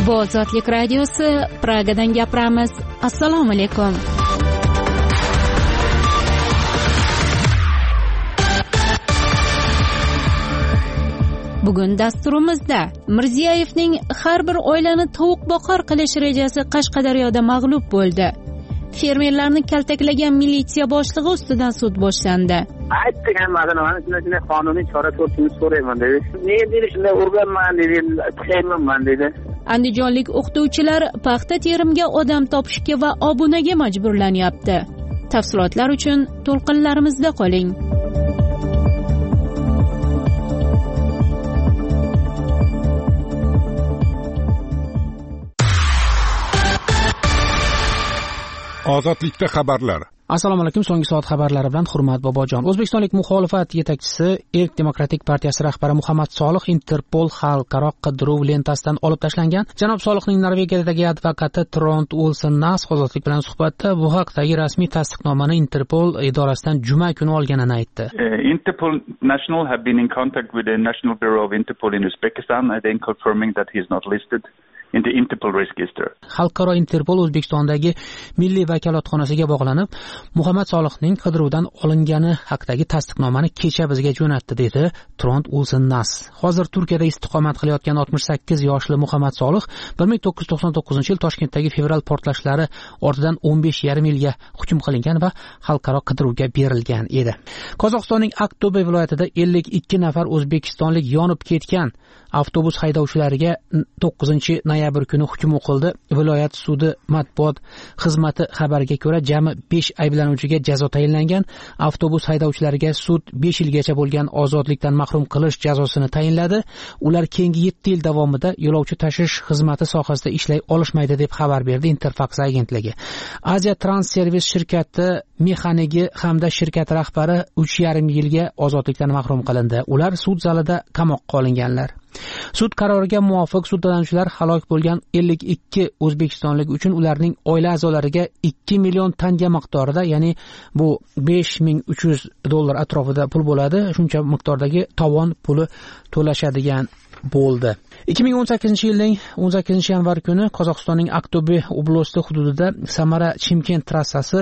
Bu Ozodlik radiosi, Pragadan gapiramiz. Assalomu alaykum. Bugun dasturimizda Mirziyoyevning har bir oilani tovuq boqar qilish rejasi Qashqadaryoda mag'lub bo'ldi. Fermerlarni kaltaklagan militsiya boshlig'i ustidan sud boshlandi. Aytdik hammasini, mana shunday qonuniy chora ko'rishni so'rayman dedi. Men dedi shunday urganman dedi, tayinman dedi. Andijonlik o'qituvchilar paxta terimga odam topishga va obunaga majburlanyapti. Tafsilotlar uchun to'lqinlarimizda qoling. Ozodlikda xabarlar. Assalomu alaykum. So'nggi soat xabarlari bilan Hurmat Bobojon. O'zbekistonlik muxolifat yetakchisi Erk Demokratik partiyasi rahbari Muhammad Solih Interpol xalqaro qidiruv lentasidan olib tashlangan. Janob Solihning Norvegiyadagi advokati Trond Olsen Nas Ozodlik bilan suhbatda bu haqdagi rasmiy tasdiqnomani Interpol idorasidan juma kuni olganini aytdi. Interpol National have been in contact with the National Bureau of Interpol in Uzbekistan and then confirming that he is not listed in the Interpol register. Xalqaro Interpol O'zbekistondagi milliy vakolatxonasiga bog'lanib, Muhammad Solihning qidiruvdan olingani haqidagi tasdiqnomani kecha bizga jo'natdi, dedi Trond Olsen Nas. Hozir Turkiyada istiqomat qilayotgan 68 yoshli Muhammad Solih 1999-yil Toshkentdagi fevral portlashlari ortidan 15,5 yilga hukm qilingan va xalqaro qidiruvga berilgan edi. Qozog'istonning Aktobe viloyatida 52 nafar o'zbekistonlik yonib ketgan avtobus haydovchilariga 9-noyabr kuni hukm o'qildi. Viloyat sudi matbuot xizmati xabariga ko'ra, jami 5 ayblanuvchiga jazo tayinlangan. Avtobus haydovchilariga sud 5 yilgacha bo'lgan ozodlikdan mahrum qilish jazosini tayinladi. Ular keyingi 7 yil davomida yo'lovchi tashish xizmati sohasida ishlay olishmaydi deb xabar berdi Interfax agentligi. Asia Trans Service shirkati mexanigi hamda shirkat rahbari 3,5 yilga ozodlikdan mahrum qilindi. Ular sud zalida qamoqqa olinganlar. Sud qaroriga muvofiq sudlanuvchilar halok bo'lgan 52 o'zbekistonlik uchun ularning oila a'zolariga 2 million tanga miqdorida, ya'ni bu $5,300 atrofida pul bo'ladi, shuncha miqdordagi tovon puli to'lashadigan bo'ldi. 2018-yilning 18-yanvar kuni Qozog'istonning Aktobe oblasti hududida Samara-Chimkent trassasi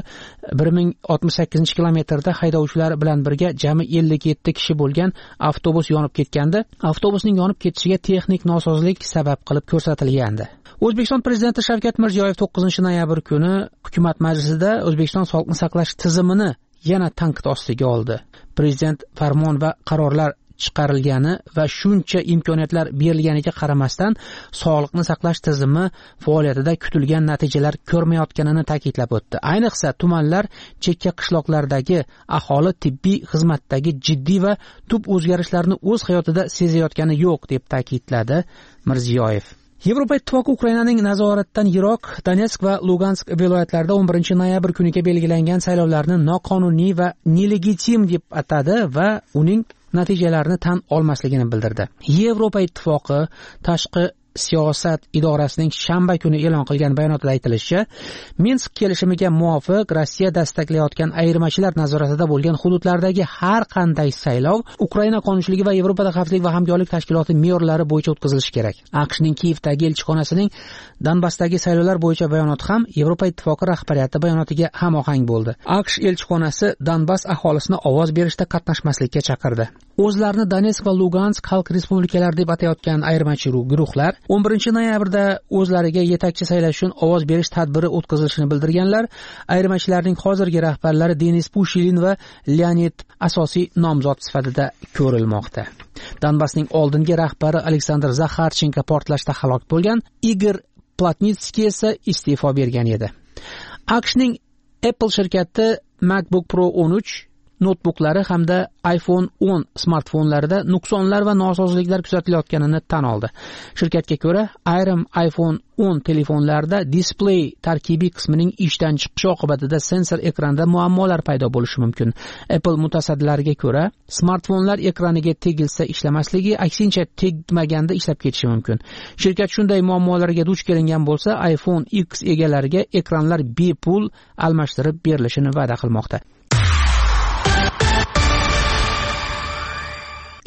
1068-kilometrda haydovchilar bilan birga jami 57 kishi bo'lgan avtobus yonib ketgandi. Avtobusning yonib ketishiga texnik nosozlik sabab qilib ko'rsatilgandi. O'zbekiston prezidenti Shavkat Mirziyoyev 9-noyabr kuni hukumat majlisida O'zbekiston sog'liqni saqlash tizimini yana tanqid ostiga oldi. Prezident farmon va qarorlar chiqarilgani va shuncha imkoniyatlar berilganiga qaramasdan sog'liqni saqlash tizimi faoliyatida kutilgan natijalar ko'rmayotganini ta'kidlab o'tdi. Ayniqsa tumanlar, chekka qishloqlardagi aholi tibbiy xizmatdagi jiddiy va tub o'zgarishlarni o'z hayotida sezayotgani yo'q deb ta'kidladi Mirziyoyev. Yevropa Ittifoqi Ukrainaning nazoratidan yiroq Donetsk va Lugansk viloyatlarida 11-noyabr kuniga belgilangan saylovlarni noqonuniy va nelegitim deb atadi va uning natijalarini tan olmasligini bildirdi. Yevropa Ittifoqi tashqi siyosat idorasining shanba kuni e'lon qilgan bayonotida aytilishicha, Minsk kelishimiga muvofiq Rossiya dastaklayotgan ayirmachilar nazoratida bo'lgan hududlardagi har qanday saylov Ukraina qonunchiligi va Yevropada xavfsizlik va hamkorlik tashkiloti me'yorlari bo'yicha o'tkazilishi kerak. AQShning Kiyevdagi elchixonasining Donbassdagi saylovlar bo'yicha bayonoti ham Yevropa Ittifoqi rahbariyati bayonotiga hamohang bo'ldi. AQSh elchixonasi Donbass aholisini ovoz berishda qatnashmaslikka chaqirdi. O'zlarini Donetsk va Lugansk xalq respublikalari deb atayotgan ayirmachi guruhlar 11-noyabrda o'zlariga yetakchi saylash uchun ovoz berish tadbiri o'tkazilishini bildirganlar. Ayirmachilarning hozirgi rahbarlari Denis Pushilin va Leonid asosiy nomzod sifatida ko'rilmoqda. Donbassning oldingi rahbari Aleksandr Zakharchenko portlashda halok bo'lgan, Igor Platnitskiy esa iste'fo bergan edi. AQShning Apple shirkati MacBook Pro 13 notebooklari hamda iPhone 10 smartfonlarida nuqsonlar va nosozliklar kuzatilayotganini tan oldi. Shirkatga ko'ra, ayrim iPhone 10 telefonlarida displey tarkibiy qismining ishdan chiqishi oqibatida sensor ekranda muammolar paydo bo'lishi mumkin. Apple mutasaddilariga ko'ra, smartfonlar ekraniga tegilsa ishlamasligi, aksincha tegmaganda ishlab ketishi mumkin. Shirkat shunday muammolarga duch kelingan bo'lsa, iPhone X egalariga ekranlar bepul almashtirib berilishini va'da qilmoqda.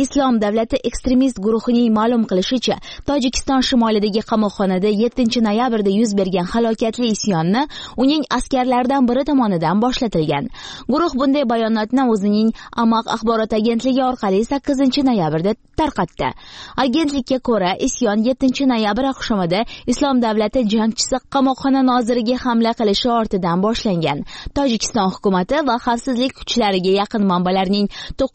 Islom davlati ekstremist guruhining ma'lum qilishicha, Tojikiston shimolidagi qamoqxonada 7 noyabrda yuz bergan halokatli isyonni uning askarlaridan biri tomonidan boshlatilgan. Guruh bunday bayonotni o'zining Amaq axborot agentligi orqali 8 noyabrda tarqatdi. Agentlikka ko'ra, isyon 7 noyabr oqshomida Islom davlati jangchisi qamoqxona noziriga hamla qilishi ortidan boshlangan. Tojikiston hukumati va xavfsizlik kuchlariga yaqin manbalarning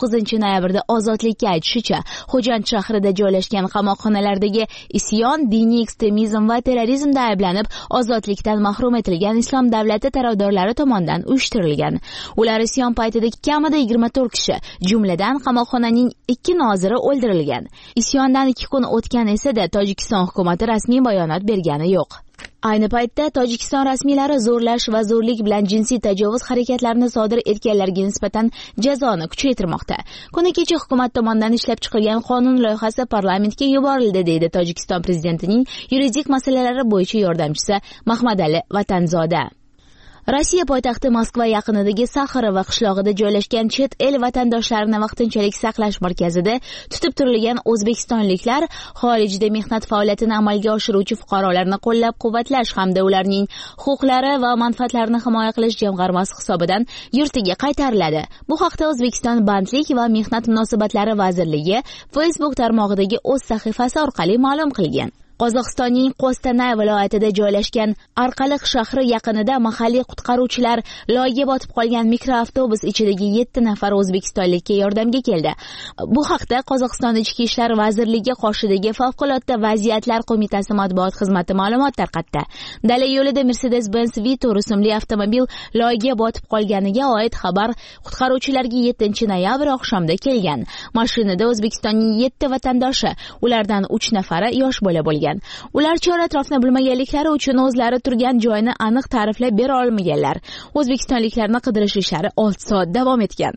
9 noyabrda ozodlikka aytishicha, Xo'jand shahrida joylashgan qamoqxonalardagi isyon diniy ekstremizm va terrorizmda ayblanib, ozodlikdan mahrum etilgan Islom davlati tarafdorlari tomonidan uyushtirilgan. Ular isyon paytida kamida 24 kishi, jumladan qamoqxonaning 2 noziri o'ldirilgan. Isyondan 2 kun o'tgan esa-da Tojikiston hukumati rasmiy bayonot bergani yo'q. Ayni paytda Tojikiston rasmiylari zo'rlash va zo'rlik bilan jinsiy tajovuz harakatlarini sodir etganlarga nisbatan jazoni kuchaytirmoqda. Kuni kecha hukumat tomonidan ishlab chiqilgan qonun loyihasi parlamentga yuborildi, deydi Tojikiston prezidentining yuridik masalalar bo'yicha yordamchisi Mahmadali Vatanzoda. Rossiya poytaxti Moskva yaqinidagi Saxarova qishlog'ida joylashgan chet el vatandoshlarini vaqtinchalik saqlash markazida tutib turilgan o'zbekistonliklar xorijda mehnat faoliyatini amalga oshiruvchi fuqarolarni qo'llab-quvvatlash hamda ularning huquqlari va manfaatlarini himoya qilish jamg'armasi hisobidan yurtiga qaytariladi. Bu haqda O'zbekiston Bandlik va mehnat munosabatlari vazirligi Facebook tarmog'idagi o'z sahifasi orqali ma'lum qilgan. Qozog'istonning Qo'stanay viloyatida joylashgan Arqaliq shahri yaqinida mahalliy qutqaruvchilar loyga botib qolgan mikroavtobus ichidagi 7 nafar o'zbekistonlikka yordamga keldi. Bu haqda Qozog'iston Ichki ishlar vazirligi qoshidagi Favqulodda vaziyatlar qo'mitasi matbuot xizmati ma'lumot tarqatdi. Dala yo'lida Mercedes-Benz Vito rusumli avtomobil loyga botib qolganiga oid xabar qutqaruvchilarga 7 noyabr oqshomida kelgan. Mashinada O'zbekistonning 7 vatandoshi, ulardan 3 nafari yosh bola bo'lgan. Ular chor-atrofni bilmaganliklari uchun o'zlari turgan joyni aniq ta'riflab bera olmaganlar. O'zbekistonliklarni qidirish ishlari 6 soat davom etgan.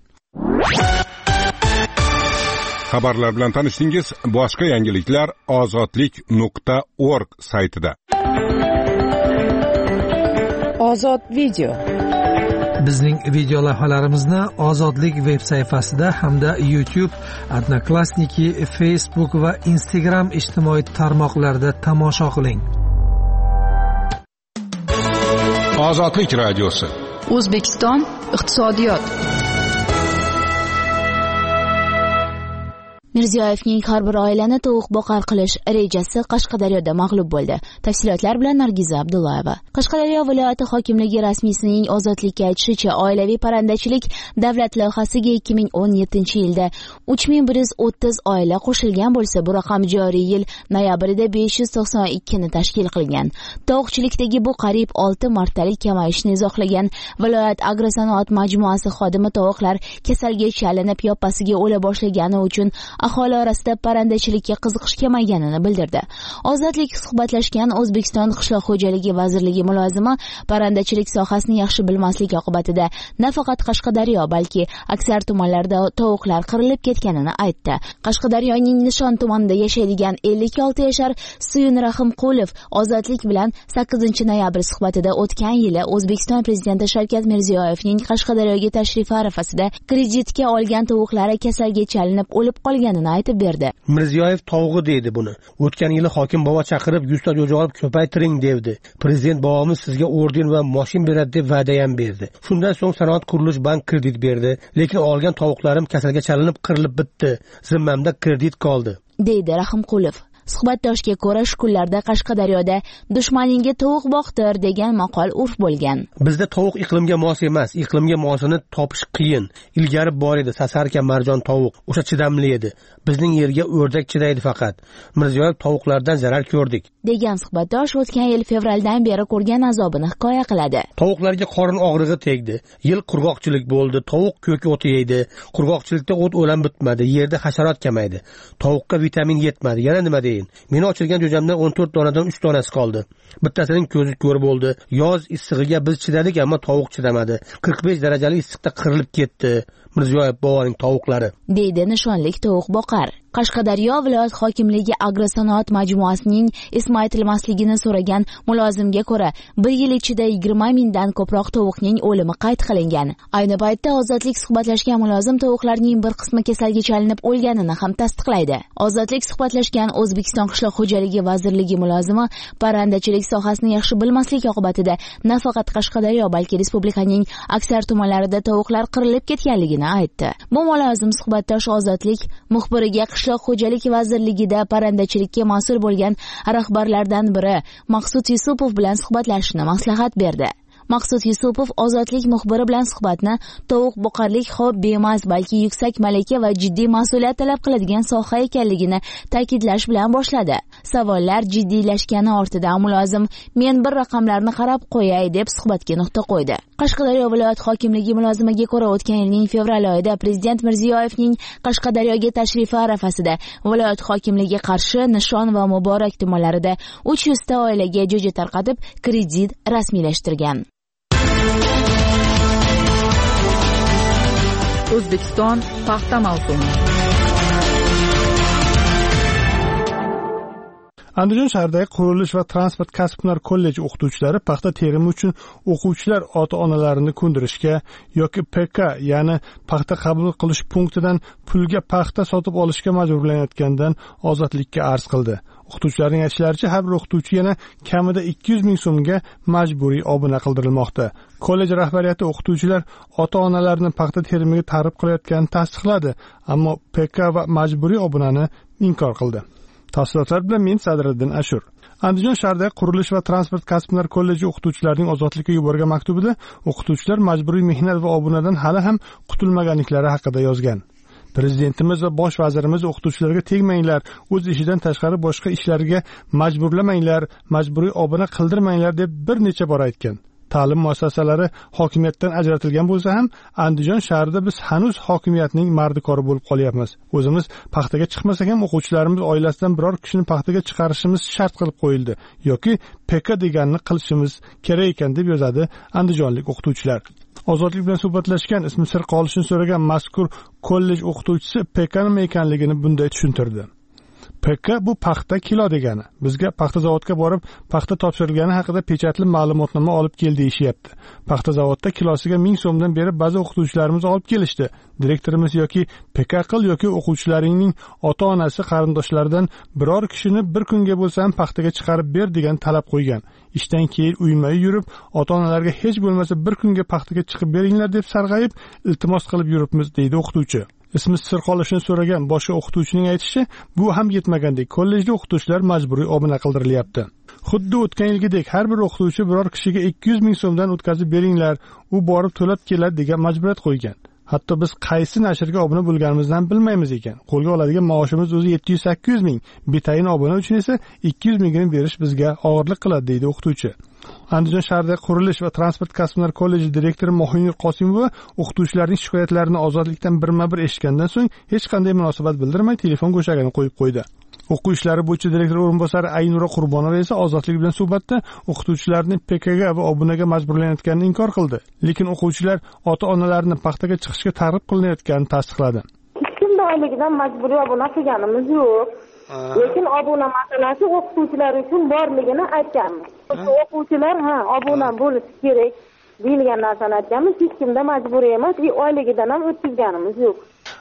Xabarlar bilan tanishdingiz. Boshqa yangiliklar ozodlik.org saytida. Ozod video. Bizning video lavhalarimizni Ozodlik veb sayfasida hamda YouTube, Odnoklassniki, Facebook va Instagram ijtimoiy tarmoqlarida tomosha qiling. Ozodlik radiosi. O'zbekiston iqtisodiyot. Mirziyoyevning har bir oilani tovuq boqar qilish rejasi Qashqadaryoda mag'lub bo'ldi. Tafsilotlar bilan Nargiza Abdullayeva. Qashqadaryo viloyati hokimligi rasmiysining Ozodlikka aytishicha, oilaviy parrandachilik davlat loyihasiga 2017-yilda 3130 oila qo'shilgan bo'lsa, bu raqam joriy yil noyabrida 592 ni tashkil qilgan. Tovuqchilikdagi bu qariyb 6 martalik kamayishni izohlagan viloyat agrosanoat majmuasi xodimi tovuqlar kasalga chalinib yoppasiga o'la boshlagani uchun aholi orasida parrandachilikka qiziqish kamayganini bildirdi. Ozodlik suhbatlashgan O'zbekiston Qishloq xo'jaligi vazirligi mulozimi parrandachilik sohasini yaxshi bilmaslik oqibatida nafaqat Qashqadaryo, balki aksar tumanlarda tovuqlar qirilib ketganini aytdi. Qashqadaryoning Nishon tumanida yashaydigan 56 yashar Suyun Rahimqulov Ozodlik bilan 8 noyabr suhbatida o'tgan yili O'zbekiston prezidenti Shavkat Mirziyoyevning Qashqadaryoga tashrifi arafasida kreditga olgan tovuqlari kasalga chalinib o'lib qolganini aytib berdi. Mirziyoyev tog'i deydi buni. O'tgan yili hokim bobo chaqirib 100 ta jo'ja olib ko'paytiring devdi. Prezident bobomiz sizga orden va mashin beradi deb va'da ham berdi. Shundan so'ng Sanoat qurilish bank kredit berdi, lekin olgan tovuqlarim kasalga chalinib qirilib bitdi. Zimmamda kredit qoldi, deydi Rahimqulov. Suhbatdoshga ko'ra, shu kunlarda Qashqadaryoda dushmaningga tovuq boqtir degan maqol urf bo'lgan. Bizda tovuq iqlimga mos emas, iqlimga mosini topish qiyin. Ilgari bor edi Sasarka marjon tovuq, o'sha chidamli edi. Bizning yerga o'rdak chidaydi faqat. Mirziyoyev tovuqlardan zarar ko'rdik, degan suhbatdosh o'tgan yil fevraldan beri ko'rgan azobini hikoya qiladi. Tovuqlarga qorin og'rig'i tegdi. Yil qurg'oqchilik bo'ldi, tovuq ko'k o't yeydi. Qurg'oqchilikda o't o'lan bitmadi, yerda hasharot kamaydi. Tovuqqa vitamin yetmadi. Yana nima deyin? Meni ochilgan jo'jamdan 14 donadan 3 donasi qoldi. Bittasining ko'zi ko'r bo'ldi. Yoz issig'iga biz chidadik, ammo tovuq chidamadi. 45 darajali issiqda qirilib ketdi Mirziyoyev boboning tovuqlari, deydi nishonlik tovuq boqar. Qashqadaryo viloyat hokimligi agrosanoat majmuasining ismi aytilmasligini so'ragan mulozimga ko'ra 1 yil ichida 20 mingdan ko'proq tovuqning o'limi qayd qilingan. Ayni paytda Ozodlik suhbatlashgan mulozim tovuqlarning bir qismi kasalga chalinib o'lganini ham tasdiqlaydi. Ozodlik suhbatlashgan O'zbekiston qishloq xo'jaligi vazirligi mulozimi parrandachilik sohasini yaxshi bilmaslik oqibatida nafaqat Qashqadaryo, balki respublikaning aksar tumanlarida tovuqlar qirilib ketganligini aytdi. Bu mulozim suhbatdosh Ozodlik muxbiriga qishloq xo'jaligi vazirligida parrandachilikka mas'ul bo'lgan rahbarlardan biri Maqsud Yusupov bilan suhbatlashishni maslahat berdi. Maqsud Yusupov Ozodlik muxbiri bilan suhbatni tovuq boqarlik hobbi emas, balki yuksak malaka va jiddiy mas'uliyat talab qiladigan soha ekanligini ta'kidlash bilan boshladi. Savollar jiddiylashgani ortidan mulozim "Men bir raqamlarni qarab qo'yay" deb suhbatga nuqta qo'ydi. Qashqadaryo viloyat hokimligi mulozimiga ko'ra, o'tgan yilning fevral oyida Prezident Mirziyoyevning Qashqadaryoga tashrifi arafasida viloyat hokimligi Qarshi, Nishon va Muborak tumanlarida 300 ta oilaga jo'ja tarqatib, kredit rasmiylashtirgan. O'zbekiston paxta mavsumi. Andijon shahridagi qurilish va transport kasb-hunar kolleji o'qituvchilari paxta terimi uchun o'quvchilar ota-onalarini ko'ndirishga yoki PK, ya'ni paxta qabul qilish punktidan pulga paxta sotib olishga majburlanayotgandan ozodlikka arz qildi. O'qituvchilarning aytishlaricha, har bir o'qituvchi yana kamida 200 ming so'mga majburiy obuna qildirilmoqda. Kollej rahbariyati o'qituvchilar ota-onalarini paxta terimiga targ'ib qilayotganini tasdiqladi, ammo PK va majburiy obunani inkor qildi. Tafsilotlar bilan men Sadriddin Ashur. Andijon shahridagi qurilish va transport kasb-hunar kolleji o'qituvchilarining ozodlikka yuborgan maktubida o'qituvchilar majburiy mehnat va obunadan hali ham qutulmaganliklari haqida yozgan. Prezidentimiz va bosh vazirimiz o'qituvchilarga tegmanglar, o'z ishidan tashqari boshqa ishlarga majburlamanglar, majburiy obuna qildirmanglar deb bir necha bor aytgan. Ta'lim muassasalari hokimiyatdan ajratilgan bo'lsa ham, Andijon shahrida biz hanuz hokimiyatning mardikori bo'lib qolyapmiz. O'zimiz paxtaga chiqmasak ham o'quvchilarimiz oilasidan biror kishini paxtaga chiqarishimiz shart qilib qo'yildi yoki PK deganini qilishimiz kerak ekan deb yozadi andijonlik o'qituvchilar. Ozodlik bilan suhbatlashgan, ismi sir qolishini so'ragan mazkur kollej o'qituvchisi PK nima ekanligini bunday tushuntirdi. PK bu paxta kilo degani. Bizga paxta zavodga borib, paxta topshirilgani haqida pechatli ma'lumotnoma olib kel deyishyapti. Paxta zavodda kilosiga 1000 so'mdan beri ba'zi o'qituvchilarimiz olib kelishdi. Direktorimiz yoki PK qil yoki o'quvchilaringning ota-onasi qarindoshlaridan biror kishini bir kunga bo'lsa ham paxtaga chiqarib ber degan talab qo'ygan. Ishdan keyin uyma-uy yurib, ota-onalarga hech bo'lmasa bir kunga paxtaga chiqib beringlar deb sarg'ayib, iltimos qilib yuribmiz, deydi o'qituvchi. Ismi sir qolishini so'ragan boshqa o'qituvchining aytishicha, bu ham yetmagandek kollejda o'qituvchilar majburiy obuna qildirilyapti. Xuddi o'tgan yilgidek har bir o'qituvchi biror kishiga 200 ming so'mdan o'tkazib beringlar, u borib to'lab keladi degan majburiyat qo'ygan. Hatto biz qaysi nashrga obuna bo'lganimizdan bilmaymiz ekan. Qo'lga oladigan maoshimiz o'zi 700-800 ming. Betayin obuna uchun esa 200 mingini berish bizga og'irlik qiladi, deydi o'qituvchi. Andijon shahridagi qurilish va transport kasb-hunar kolleji direktori Mohinur Qosimova o'qituvchilarning shikoyatlarini ozodlikdan birma-bir eshitgandan so'ng hech qanday munosabat bildirmay telefon go'shagini qo'yib qo'ydi. O'quv ishlari bo'yicha direktor o'rinbosari Aynura Qurbonova esa ozodlik bilan suhbatda o'qituvchilarni PKga va obunaga majburlanayotganini inkor qildi. Lekin o'quvchilar ota-onalarini paxtaga chiqishga targ'ib qilinayotganini tasdiqladi. Hech kimda oyligidan majburiy obuna qilganimiz yo'q. Lekin obuna masalasi o'qituvchilar uchun borligini aytganmiz. O'quvchilar obuna bo'lishi kerak deyilgan narsani aytganmiz. Hech kimda majburiy emas, oyligidan ham o'tkazganimiz yo'q.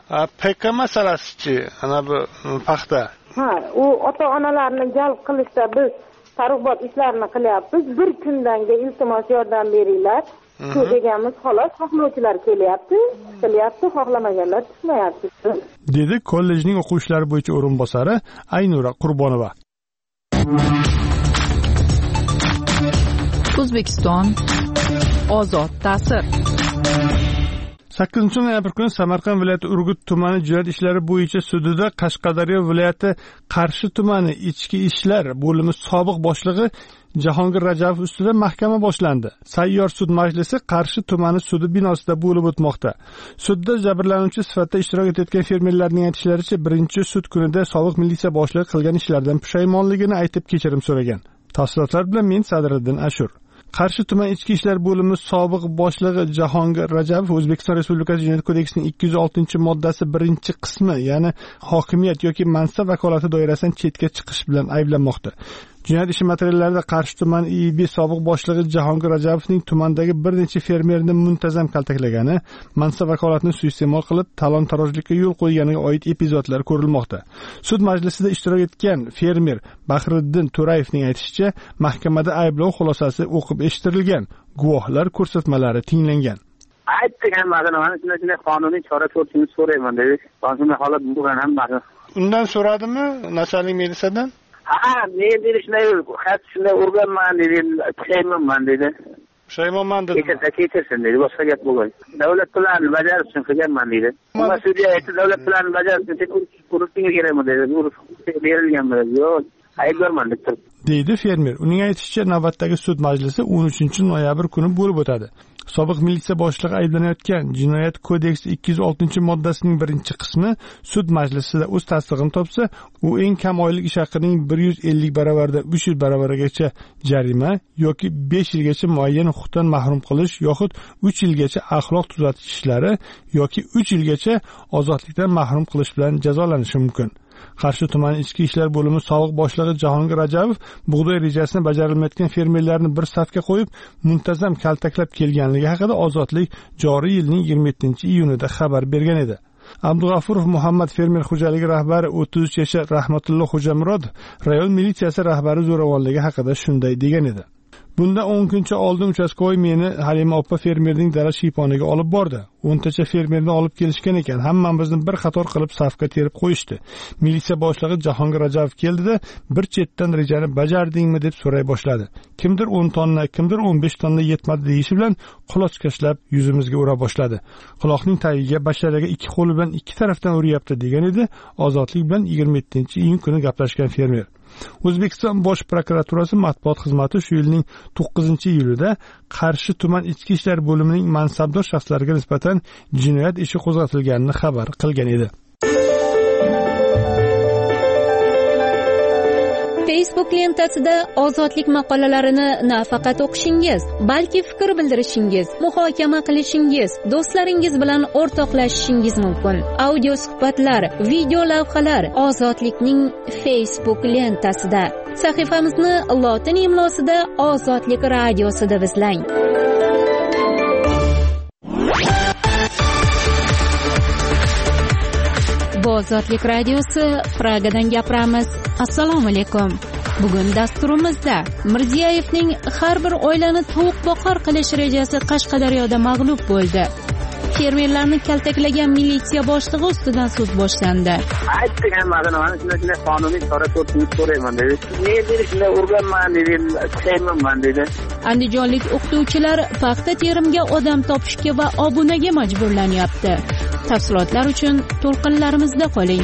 PK masalasi-chi, ana bu paxta. U ota-onalarni jalb qilishda biz targ'ibot ishlarini qilyapmiz. Bir kundanga iltimos yordam beringlar. Shu deganmiz, xolos, xohlovchilar kelyapti, qilyapti, xohlamaganlar tushmayapti, dedi kollejning o'quv ishlari bo'yicha o'rinbosari Aynura Qurbonova. O'zbekiston ozod ta'sir. 8 noyabr kuni Samarqand viloyati Urgut tumani jinoyat ishlari bo'yicha sudida Qashqadaryo viloyati Qarshi tumani ichki ishlar bo'limi sobiq boshlig'i Jahongir Rajabov ustida mahkama boshlandi. Sayyor sud majlisi Qarshi tumani sudi binosida bo'lib o'tmoqda. Sudda jabrlanuvchi sifatida ishtirok etayotgan fermerlarning aytishlaricha, birinchi sud kunida sobiq militsiya boshlig'i qilgan ishlardan pushaymonligini aytib kechirim so'ragan. Tafsilotlar bilan men Sadriddin Ashur. Qarshi tuman ichki ishlar bo'limi sobiq boshlig'i Jahongir Rajabov O'zbekiston Respublikasi Jinoyat kodeksining 206-moddasi 1-qismi, ya'ni hokimiyat yoki mansab vakolati doirasidan chetga chiqish bilan ayblanmoqda. Jinoyat ishi materiallarida Qarshi tuman IIB sobiq boshlig'i Jahongir Rajabovning tumandagi bir necha fermerni muntazam kaltaklagani, mansab vakolatini suiiste'mol qilib talon-tarojlikka yo'l qo'yganiga oid epizodlar ko'rilmoqda. Sud majlisida ishtirok etgan fermer Bahriddin To'rayevning aytishicha, mahkamada ayblov xulosasi o'qib eshittirilgan, guvohlar ko'rsatmalari tinglangan. Aytdik hammasini, mana shunday qonuniy chora ko'rishni so'rayman dedi. Qonuniy holat bo'lgan hammasi. Undan so'radimi начальник militsiyadan? Ha, men dedi shunday urganman dedi, pushaymonman dedi. Pushaymonman dedi. Kechirsin dedi, boshqa gap bo'lgan. Davlat planini bajarish uchun qilganman dedi. Ammo sudya aytdi, davlat planini bajarish uchun urishingga kerakmi dedi. Berilganmi dedi. Yo'q, aybdorman deb turibdi. Deydi fermer. Uning aytishicha, navbatdagi sud majlisi 13-noyabr kuni bo'lib o'tadi. Sobiq militsiya boshlig'i ayblanayotgan Jinoyat kodeksi 206-moddasining 1-qismi sud majlisida o'z tasdig'ini topsa, u eng kam oylik ish haqining 150 baravardan 300 baravargacha jarima yoki 5 yilgacha muayyan huquqdan mahrum qilish yoxud 3 yilgacha axloq tuzatish ishlari yoki 3 yilgacha ozodlikdan mahrum qilish bilan jazolanishi mumkin. Qarshi tuman ichki ishlar bo'limi sobiq boshlig'i Jahongir Rajabov bug'doy rejasini bajarilmayotgan fermerlarni bir safga qo'yib, muntazam kaltaklab kelganligi haqida Ozodlik joriy yilning 27-iyunida xabar bergan edi. Abdug'afurov Muhammad fermer xo'jaligi rahbari 33 yashar Rahmatulloh Xo'jamurod rayon militsiyasi rahbari zo'ravonligi haqida shunday degan edi. Bundan 10 kuncha oldin uchastkovoy meni Halima oppa fermerning dala shiyponiga olib bordi. 10 tacha fermerni olib kelishgan ekan. Hammamizni bir qator qilib safga terib qo'yishdi. Militsiya boshlig'i Jahongir Rajabov keldida, bir chetdan rejani bajardingmi deb so'ray boshladi. Kimdir 10 tonna, kimdir 15 tonna yetmadi deyishi bilan qulochkashlab yuzimizga ura boshladi. Quloqning tagiga basharaga ikki qo'li bilan ikki tarafdan uryapti degan edi. Ozodlik bilan 27-iyun kuni gaplashgan fermer. O'zbekiston Bosh prokuraturasi matbuot xizmati shu yilning 9-iyulida Qarshi tuman ichki ishlar bo'limining mansabdor shaxslariga nisbatan jinoyat ishi qo'zg'atilganini xabar qilgan edi. Facebook lentasida ozodlik maqolalarini nafaqat o'qishingiz, balki fikr bildirishingiz, muhokama qilishingiz, do'stlaringiz bilan o'rtoqlashishingiz mumkin. Audio suhbatlar, video lavhalar Ozodlikning Facebook lentasida. Sahifamizni lotin imlosida Ozodlik radiosi deb izlang. Bu Ozodlik radiosi, Pragadan gapiramiz. Assalomu alaykum. Bugun dasturimizda Mirziyoyevning har bir oilani tovuq boqar qilish rejasi Qashqadaryoda mag'lub bo'ldi. Fermerlarni kaltaklagan militsiya boshlig'i ustidan sud boshlandi. Aytdik hammasini, mana shunday qonuniy chora ko'rishni so'rayman dedi. Men dedi shunday urganman dedi, pushaymonman dedi. Andijonlik o'qituvchilar paxta terimga odam topishga va obunaga majburlanyapti. Tafsilotlar uchun to'lqinlarimizda qoling.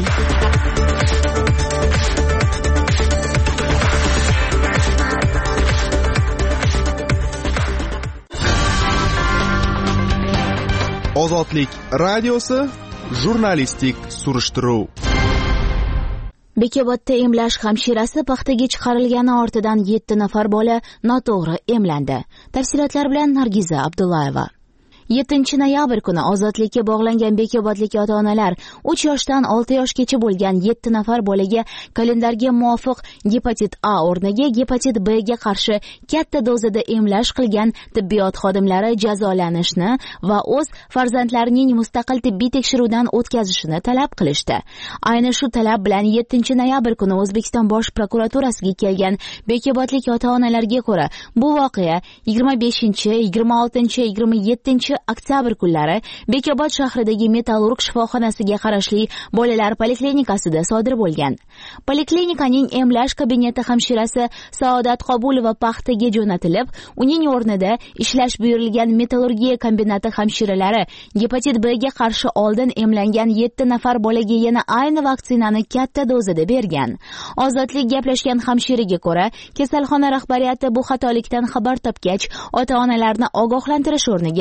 Ozodlik radiosi jurnalistik surishtiruv. Bekobodda emlash hamshirasi paxtaga chiqarilgani ortidan 7 nafar bola noto'g'ri emlandi. Tafsilotlar bilan Nargiza Abdullayeva. 7-noyabr kuni ozodlikka bog'langan bekobodlik ota-onalar 3 yoshdan 6 yoshgacha bo'lgan 7 nafar bolaga kalendarga muvofiq gepatit A o'rniga gepatit B ga qarshi katta dozada emlash qilgan tibbiyot xodimlari jazolanishni va o'z farzandlarining mustaqil tibbiy tekshiruvdan o'tkazishini talab qilishdi. Ayni shu talab bilan 7-noyabr kuni O'zbekiston Bosh prokuraturasiga kelgan bekobodlik ota-onalarga ko'ra, bu voqea 25, 26, 27 oktyabr kunlari Bekobod shahridagi Metallurg shifoxonasiga qarashli bolalar poliklinikasida sodir bo'lgan. Poliklinikaning emlash kabineti hamshirasi Saodat Qobulova paxtaga jo'natilib, uning o'rnida ishlash buyurilgan metallurgiya kombinati hamshiralari gepatit B ga qarshi oldin emlangan 7 nafar bolaga yana ayni vaksinani katta dozada bergan. Ozodlik gaplashgan hamshiraga ko'ra, kasalxona rahbariyati bu xatolikdan xabar topgach, ota-onalarni ogohlantirish o'rniga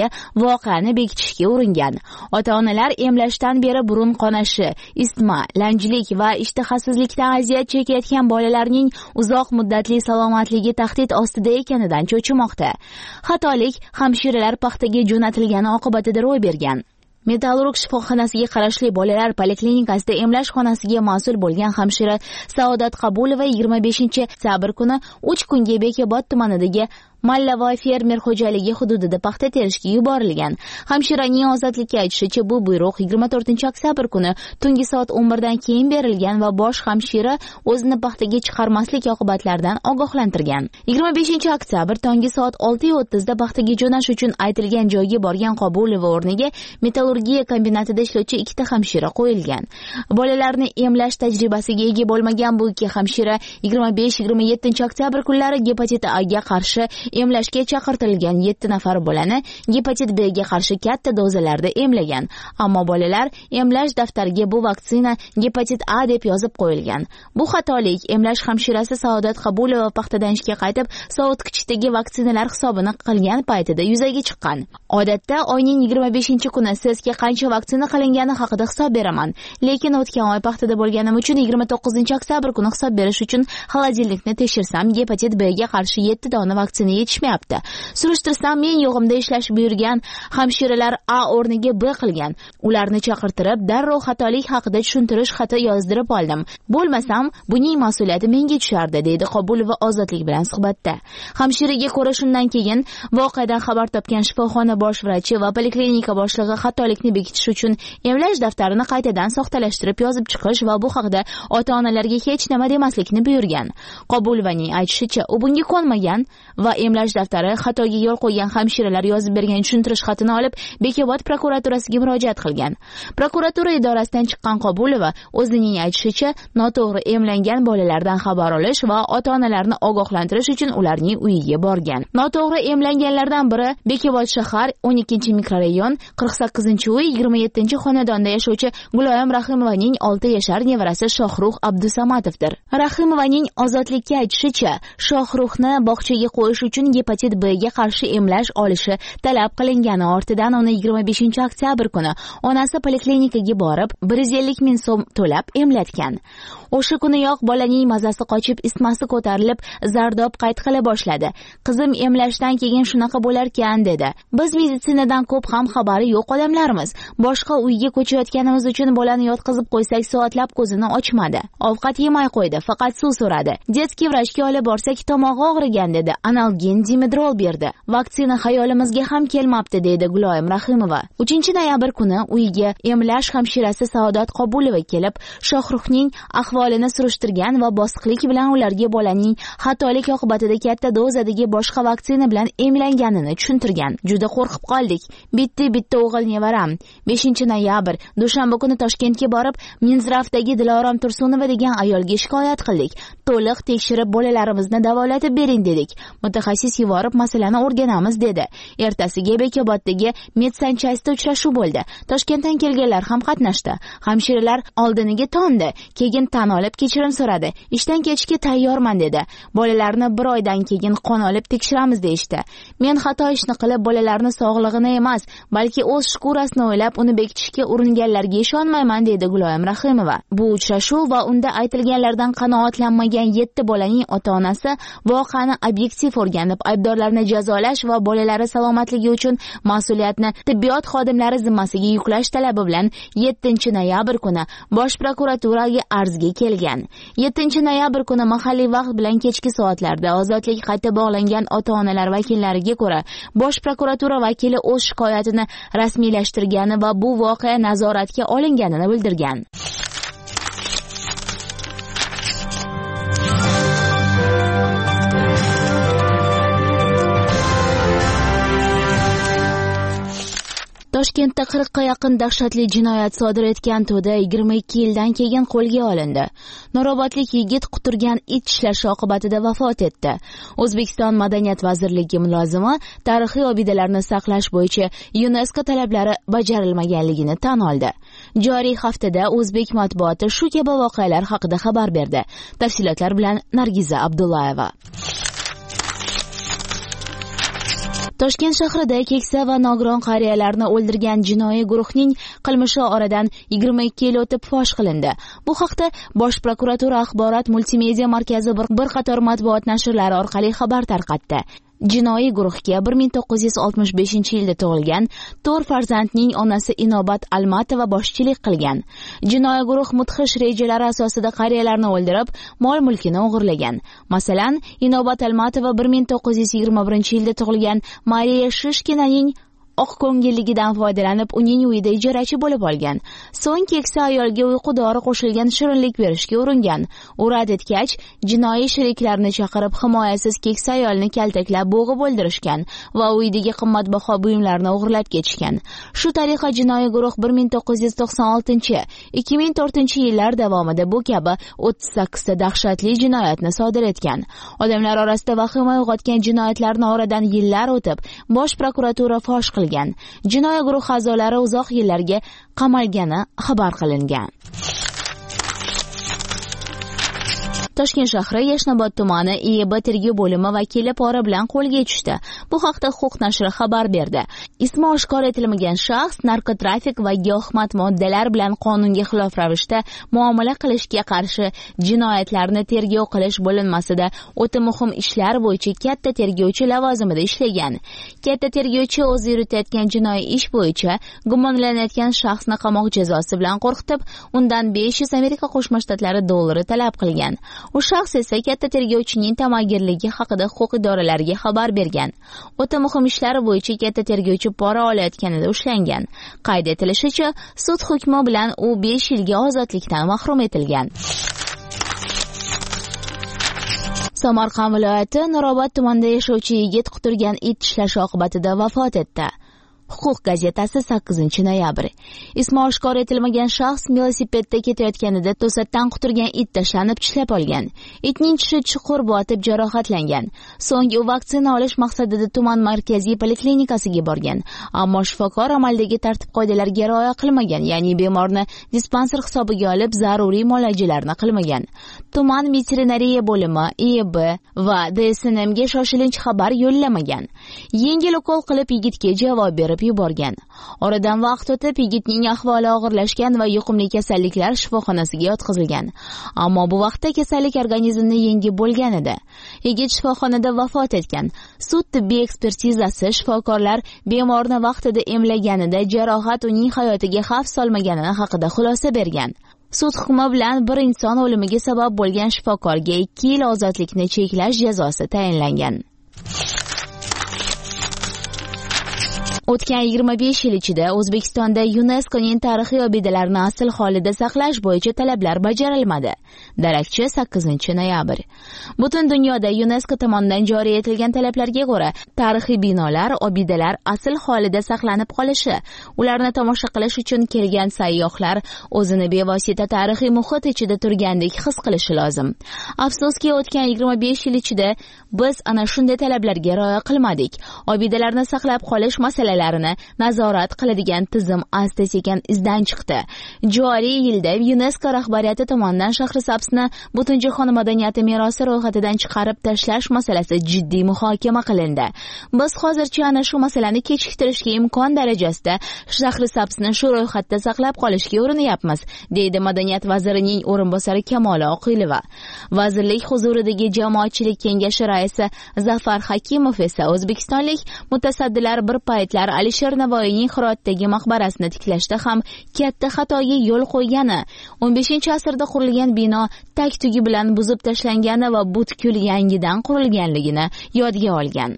voqeani bekitishga uringan. Ota-onalar emlashdan beri burun qonashi, isitma, lanjlik va ishtahasizlikdan aziyat chekayotgan bolalarning uzoq muddatli salomatligi tahdid ostida ekanidan cho'chimoqda. Xatolik hamshiralar paxtaga jo'natilgani oqibatida ro'y bergan. Metallurg shifoxonasiga qarashli bolalar poliklinikasida emlash xonasiga mas'ul bo'lgan hamshira Saodat Qabulova 25-oktyabr kuni 3 kunga Bekobod tumanidagi Mallavoy fermer xo'jaligi hududida paxta terishga yuborilgan. Hamshiraning ozodlikka aytishicha, bu buyruq 24-oktyabr kuni tungi soat 11 dan keyin berilgan va bosh hamshira o'zini paxtaga chiqarmaslik oqibatlaridan ogohlantirgan. 25-oktyabr tongi soat 6:30 da paxtaga jo'nash uchun aytilgan joyga borgan Qabulova o'rniga metallurgiya kombinatida ishlovchi ikkita hamshira qo'yilgan. Bolalarni emlash tajribasiga ega bo'lmagan bu ikki hamshira 25-27-oktyabr kunlari gepatit A ga qarshi emlashga chaqirtirilgan 7 nafar bolani gepatit B ga qarshi katta dozalarda emlagan. Ammo bolalar emlash daftariga bu vaksina gepatit A deb yozib qo'yilgan. Bu xatolik emlash hamshirasi Saodat Qabulova paxtadan ishga qaytib, sovutgichdagi vaksinalar hisobini qilgan paytida yuzaga chiqqan. Odatda oyning 25-kuni sizga qancha vaksina qilingani haqida hisob beraman, lekin o'tgan oy paxtada bo'lganim uchun 29-oktyabr kuni hisob berish uchun xolodilnikni tekshirsam, gepatit B ga qarshi 7 dona vaksina yetishmayapti. Surishtirsam, men yo'g'imda ishlash buyurgan hamshiralar A o'rniga B qilgan. Ularni chaqirtirib, darrov xatolik haqida tushuntirish xati yozdirib oldim. Bo'lmasam, buning mas'uliyati menga tushardi, deydi Qabulova ozodlik bilan suhbatda. Hamshiraga ko'ra, shundan keyin voqeadan xabar topgan shifoxona bosh vrachi va poliklinika boshlig'i xatolikni bekitish uchun emlash daftarini qaytadan soxtalashtirib yozib chiqish va bu haqda ota-onalarga hech nima demaslikni buyurgan. Qabulovaning aytishicha, u bunga ko'nmagan va emlash daftari xatoga yo'l qo'ygan hamshiralar yozib bergan tushuntirish xatini olib Bekobod prokuraturasiga murojaat qilgan. Prokuratura idorasidan chiqqan Qabulova o'zining aytishicha, noto'g'ri emlangan bolalardan xabar olish va ota-onalarni ogohlantirish uchun ularning uyiga borgan. Noto'g'ri emlanganlardan biri Bekobod shahar 12-mikrorayon 48-uy 27-xonadonda yashovchi Guloyim Rahimovaning 6 yashar nevarasi Shohruh Abdusamatovdir. Rahimovaning ozodlikka aytishicha, Shohruhni bog'chaga qo'yish uchun gepatit B ga qarshi emlash olishi talab qilingani ortidan uni 25-oktyabr kuni onasi poliklinikaga borib 150 ming so'm to'lab emlatgan. O'sha kuniyoq bolaning mazasi qochib, isitmasi ko'tarilib, zardob qayd qila boshladi. Qizim emlashdan keyin shunaqa bo'larkan, dedi. Biz meditsinadan ko'p ham xabari yo'q odamlarmiz. Boshqa uyga ko'chayotganimiz uchun bolani yotqizib qo'ysak, soatlab ko'zini ochmadi. Ovqat yemay qo'ydi, faqat suv so'radi. Detskiy vrachga olib borsak, tomog'i og'rigan, dedi. Analgin Dimedrol berdi. Vaksina xayolimizga ham kelmabdi, deydi Guloyim Rahimova. 3-noyabr kuni uyga emlash hamshirasi Saodat Qabulova kelib, Shohruhning ahvolini surishtirgan va bosiqlik bilan ularga bolaning xatolik oqibatida katta dozadagi boshqa vaksina bilan emlanganini tushuntirgan. Juda qo'rqib qoldik. Bitta o'g'il nevaram. 5-noyabr dushanba kuni Toshkentga borib, Minzrafdagi Dilorom Tursunova degan ayolga shikoyat qildik. To'liq tekshirib bolalarimizni davolatib bering, dedik. Mutaxassis yuborib masalani o'rganamiz, dedi. Ertasiga Bekoboddagi medsanchaysda uchrashuv bo'ldi. Toshkentdan kelganlar ham qatnashdi. Hamshiralar oldiniga to'ndi, keyin tan olib kechirim so'radi. Ishdan ketishga tayyorman, dedi. Bolalarni 1 oydan keyin qon olib tekshiramiz, deyishdi. Men xato ishni qilib bolalarni sog'lig'ini emas, balki o'z shkurasini o'ylab uni bekitishga uringanlarga ishonmayman, dedi Guloyim Rahimova. Bu uchrashuv va unda aytilganlardan qanoatlanmagan 7 bolaning ota-onasi voqeani obyektiv o'rganib, aybdorlarni jazolash va bolalari salomatligi uchun mas'uliyatni tibbiyot xodimlari zimmasiga yuklash talabi bilan 7-noyabr kuni Bosh prokuraturaga arzga kelgan. 7-noyabr kuni mahalliy vaqt bilan kechki soatlarda ozodlik qayta bog'langan ota-onalar vakillariga ko'ra, Bosh prokuratura vakili o'z shikoyatini rasmiylashtirgani va bu voqea nazoratga olinganini bildirgan. Toshkentda 40 ga yaqin dahshatli jinoyat sodir etgan to'da 22 yildan keyin qo'lga olindi. Nurobodlik yigit quturgan it tishlashi oqibatida vafot etdi. O'zbekiston Madaniyat vazirligi mulozimi tarixiy obidalarni saqlash bo'yicha UNESCO talablari bajarilmaganligini tan oldi. Joriy haftada o'zbek matbuoti shu kabi voqealar haqida xabar berdi. Tafsilotlar bilan Nargiza Abdullayeva. Toshkent shahrida keksa va nogiron qariyalarni o'ldirgan jinoiy guruhning qilmishi oradan 22 yil o'tib fosh qilindi. Bu haqda Bosh prokuratura axborot multimedia markazi bir qator matbuot nashrlari orqali xabar tarqatdi. Jinoiy guruhga 1965-yilda tug'ilgan 4 farzandning onasi Inobat Almatova boshchilik qilgan. Jinoiy guruh mudhish rejalari asosida qariyalarni o'ldirib, mol-mulkini o'g'irlagan. Masalan, Inobat Almatova 1921-yilda tug'ilgan Mariya Shishkinaning oqko'ngilligidan foydalanib, uning uyida ijarachi bo'lib olgan. So'ng keksa ayolga uyqu dori qo'shilgan shirinlik berishga uringan. U rad etgach, jinoiy sheriklarini chaqirib, himoyasiz keksa ayolni kaltaklab, bo'g'ib o'ldirishgan va uydagi qimmatbaho buyumlarni o'g'irlab ketishgan. Shu tariqa jinoiy guruh 1996-2004-yillar davomida bu kabi 38 ta dahshatli jinoyatni sodir etgan. Odamlar orasida vahima uyg'otgan jinoyatlarni oradan yillar o'tib, Bosh prokuratura fosh qilgan. Jinoiy guruh a'zolari uzoq yillarga qamalgani xabar qilingan. Toshkent shahri Yashnobod tumani IEB tergov bo'limi vakili pora bilan qo'lga tushdi. Bu haqda Huquq nashri xabar berdi. Ismi oshkor etilmagan shaxs narkotrafik va giyohvand moddalar bilan qonunga xilof ravishda muomala qilishga qarshi jinoyatlarni tergov qilish bo'linmasida o'ta muhim ishlar bo'yicha katta tergovchi lavozimida ishlagan. Katta tergovchi o'zi yuritayotgan jinoiy ish bo'yicha gumonlanayotgan shaxsni qamoq jazosi bilan qo'rqitib, undan 500 Amerika Qo'shma Shtatlari dollari talab qilgan. U shaxs esa katta tergovchining tamagirligi haqida huquq idoralariga xabar bergan. O'ta muhim ishlar bo'yicha katta tergovchi pora olayotganida ushlangan. Qayd etilishicha, sud hukmi bilan u 5 yilga ozodlikdan mahrum etilgan. Samarqand viloyati Nurobod tumanida yashovchi yigit quturgan it tishlashi oqibatida vafot etdi. Huquq gazetasi 8-noyabr. Ismi oshkor etilmagan shaxs velosipedda ketayotganida to'satdan quturgan it tashlanib tishlab olgan. Itning tishi chuqur botib jarohatlangan. So'ng u vaksina olish maqsadida tuman markaziy poliklinikasiga borgan. Ammo shifokor amaldagi tartib-qoidalarga rioya qilmagan, ya'ni bemorni dispanser hisobiga olib zaruriy muolajalarni qilmagan. Tuman veterinariya bo'limi, IEB va DSNMga shoshilinch xabar yo'llamagan. Yengil ukol qilib yigitga javob berib yuborgan. Oradan vaqt o'tib yigitning ahvoli og'irlashgan va yuqumli kasalliklar shifoxonasiga yotqizilgan. Ammo bu vaqtda kasallik organizmni yengib bo'lgan edi. Yigit shifoxonada vafot etgan. Sud tibbiy ekspertizasi shifokorlar bemorni vaqtida emlaganida jarohat uning hayotiga xavf solmaganini haqida xulosa bergan. Sud hukmi bilan bir inson o'limiga sabab bo'lgan shifokorga 2 yil ozodlikni cheklash jazosi tayinlangan. O'tgan 25 yil ichida O'zbekistonda UNESCOning tarixiy obidalarni asl holida saqlash bo'yicha talablar bajarilmadi. Darakchi 8-noyabr. Butun dunyoda UNESCO tomonidan joriy etilgan talablarga ko'ra, tarixiy binolar, obidalar asl holida saqlanib qolishi, ularni tomosha qilish uchun kelgan sayyohlar o'zini bevosita tarixiy muhit ichida turgandek his qilishi lozim. Afsuski, o'tgan 25 yil ichida biz ana shunday talablarga rioya qilmadik. Obidalarni saqlab qolish masalalarini nazorat qiladigan tizim asta-sekin izdan chiqdi. Joriy yilda UNESCO rahbariyati tomonidan Shahrisabzni Butunjahon madaniyati merosi ro'yxatidan chiqarib tashlash masalasi jiddiy muhokama qilindi. Biz hozircha ana shu masalani kechiktirishga imkon darajasida Shahrisabzni shu ro'yxatda saqlab qolishga urinyapmiz, deydi madaniyat vazirining o'rinbosari Kamola Oqilova. Vazirlik huzuridagi jamoatchilik kengashi raisi Zafar Hakimov esa o'zbekistonlik mutasaddilar bir paytlar Alisher Navoiyning Hirotdagi maqbarasini tiklashda ham katta xatoga yo'l qo'ygani, 15-asrda qurilgan bino tag-tugi bilan buzib tashlangani va butkul yangidan qurilganligini yodga olgan.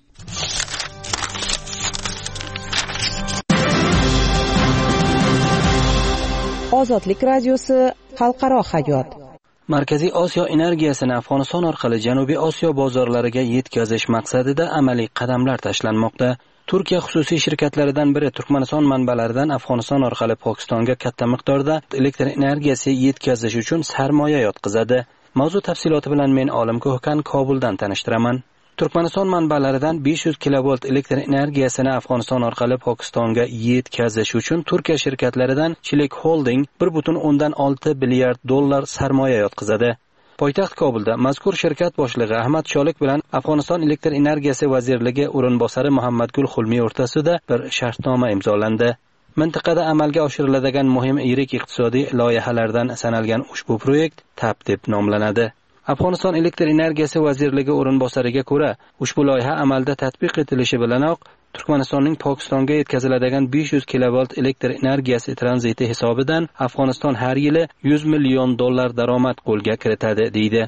Ozodlik radiosi xalqaro hayot. Markaziy Osiyo energiyasini Afg'oniston orqali Janubiy Osiyo bozorlariga yetkazish maqsadida amaliy qadamlar tashlanmoqda. Turkiya xususiy shirkatlaridan biri Turkmaniston manbalaridan Afg'oniston orqali Pokistonga katta miqdorda elektr energiyasi yetkazish uchun sarmoya yotqizadi. Mavzu tafsiloti bilan men Olim Ko'hkan Kobuldan tanishtiraman. Turkmaniston manbalaridan 500 kilovolt elektr energiyasini Afg'oniston orqali Pokistonga yetkazish uchun Turkiya shirkatlaridan Chilek Holding 1.6 milliard dollar sarmoya yotqizadi. Poytaxt Kobulda mazkur shirkat boshlig'i Ahmad Sholik bilan Afg'oniston elektr energiyasi vazirligi o'rinbosari Muhammadgul Xulmiy o'rtasida bir shartnoma imzolandi. Mintaqada amalga oshiriladigan muhim yirik iqtisodiy loyihalardan sanalgan ushbu proyekt TAP deb nomlanadi. Afg'oniston elektr energiyasi vazirligi o'rinbosariga ko'ra, ushbu loyiha amalda tatbiq etilishi bilanoq Turkmanistonning Pokistonga yetkaziladigan 500 kilovolt elektr energiyasi tranziti hisobidan Afg'oniston har yili $100 million daromad qo'lga kiritadi, deydi.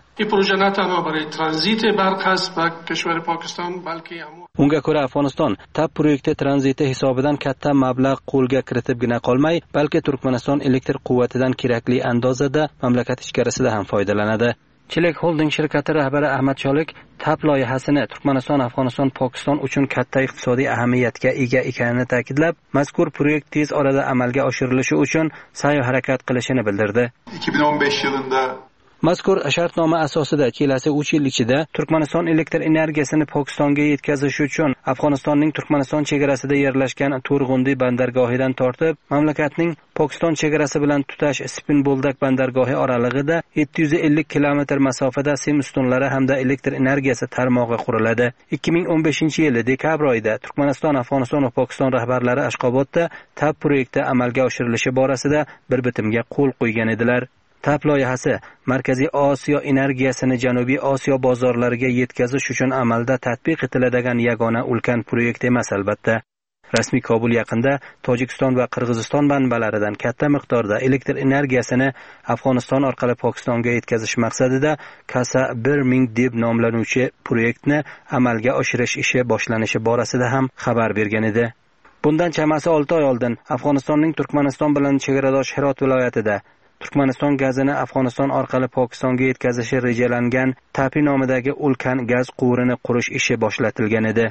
Unga ko'ra Afg'oniston TAP proyekti tranziti hisobidan katta mablag' qo'lga kiritibgina qolmay, balki Turkmaniston elektr quvvatidan kerakli andozada mamlakat ichkarisida ham foydalanadi. Chilek Holding shirkati rahbari Ahmad Sholik TAP loyihasini Turkmaniston, Afg'oniston, Pokiston uchun katta iqtisodiy ahamiyatga ega ekanini ta'kidlab, mazkur proyekt tez orada amalga oshirilishi uchun sa'y harakat qilishini bildirdi. 2015 yilida Mazkur shartnoma asosida kelasi 3 yil ichida Turkmaniston elektr energiyasini Pokistonga yetkazish uchun Afg'onistonning Turkmaniston chegarasida yerlashgan To'rg'undi bandargohidan tortib, mamlakatning Pokiston chegarasi bilan tutash Spinboldak bandargohi oralig'ida 750 kilometr masofada sim ustunlari hamda elektr energiyasi tarmog'i quriladi. 2015-yil dekabr oyida Turkmaniston, Afg'oniston va Pokiston rahbarlari Ashqobodda TAP proyekti amalga oshirilishi borasida bir bitimga qo'l qo'ygan edilar. TAP loyihasi Markaziy Osiyo energiyasini Janubiy Osiyo bozorlariga yetkazish uchun amalda tatbiq etiladigan yagona ulkan proyekt emas albatta. Rasmiy Kobul yaqinda Tojikiston va Qirg'iziston manbalaridan katta miqdorda elektr energiyasini Afg'oniston orqali Pokistonga yetkazish maqsadida Kasa 1000 deb nomlanuvchi proyektni amalga oshirish ishi boshlanishi borasida ham xabar bergan edi. Bundan chamasi 6 oy oldin Afg'onistonning Turkmaniston bilan chegaradosh Hirot viloyatida Turkmaniston gazini Afg'oniston orqali Pokistonga yetkazishi rejalangan TAPI nomidagi ulkan gaz quvurini qurish ishi boshlatilgan edi.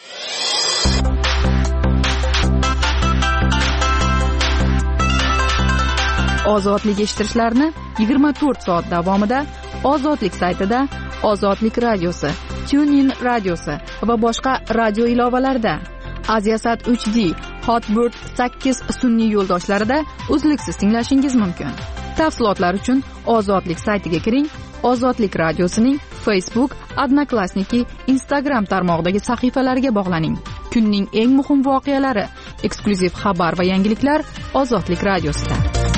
Ozodlik eshittirishlarni 24 soat davomida Ozodlik saytida, Ozodlik radiosi, TuneIn radiosi va boshqa radio ilovalarida, Aziasat 3D, Hotbird 8 sun'iy yo'ldoshlarida uzluksiz tinglashingiz mumkin. Tafsilotlar uchun Ozodlik saytiga kiring. Ozodlik radiosining Facebook, Odnoklassniki, Instagram tarmog'idagi sahifalariga bog'laning. Kunning eng muhim voqealari, eksklyuziv xabar va yangiliklar Ozodlik radiosida.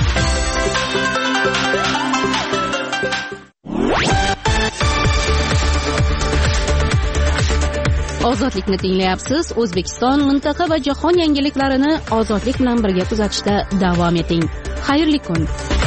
Ozodlikni tinglayapsiz. O'zbekiston, mintaqa va jahon yangiliklarini Ozodlik bilan birga kuzatishda davom eting. Xayrli kun.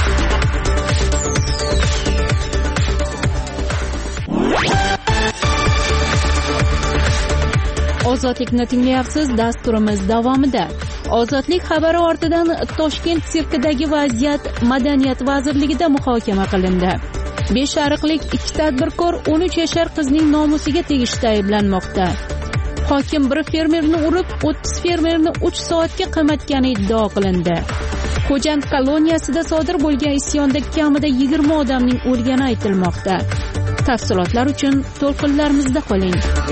Ozodlikni tinglayapsiz. Dasturimiz davomida Ozodlik xabari ortidan Toshkent sirkidagi vaziyat Madaniyat vazirligida muhokama qilindi. Beshariqlik 2 tadbirkor 13 yashar qizning nomusiga tegishda ayblanmoqda. Hokim bir fermerni urib, 30 fermerni 3 soatga qamatgani iddio qilindi. Xo'jand koloniyasida sodir bo'lgan isyonda kamida 20 odamning o'lgani aytilmoqda. Tafsilotlar uchun to'lqinlarimizda qoling.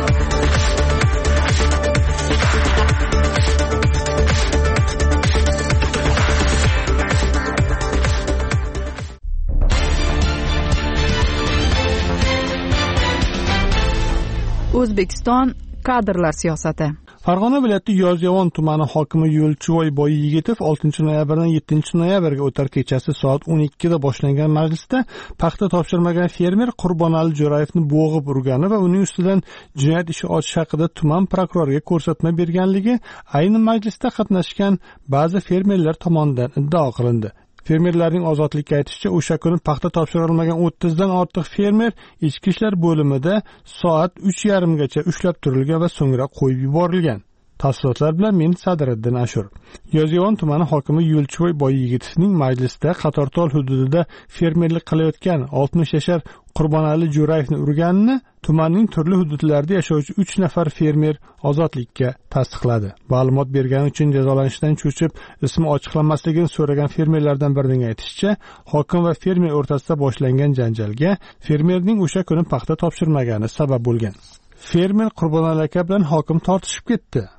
O'zbekiston kadrlar siyosati. Farg'ona viloyati Yozyovon tumani hokimi Yo'lchivoy Boyyigitov 6-noyabrdan 7-noyabrga o'tar kechasi soat 12 da boshlangan majlisda paxta topshirmagan fermer Qurbonali Jo'rayevni bo'g'ib urgani va uning ustidan jinoyat ishi ochish haqida tuman prokuroriga ko'rsatma berganligi ayni majlisda qatnashgan ba'zi fermerlar tomonidan iddao qilindi. Fermerlarning ozodlikka aytishicha, o'sha kuni paxta topshirilmagan 30 dan ortiq fermer ichki ishlar bo'limida soat 3:30 gacha ushlab turilgan va so'ngra qo'yib yuborilgan. Tafsilotlar bilan men Sadiriddin Ashur. Yozyovon tumani hokimi Yo'lchivoy Boyyigitovning majlisda Qatortol hududida fermerlik qilayotgan 60 yashar Qurbonali Jo'rayevni urganini tumanning turli hududlarida yashovchi 3 nafar fermer ozodlikka tasdiqladi. Ma'lumot bergani uchun jazolanishdan cho'chib, ismi ochiqlanmasligini so'ragan fermerlardan birining aytishicha, hokim va fermer o'rtasida boshlangan janjalga fermerning o'sha kuni paxta topshirmagani sabab bo'lgan. Fermer Qurbonali aka bilan hokim tortishib ketdi.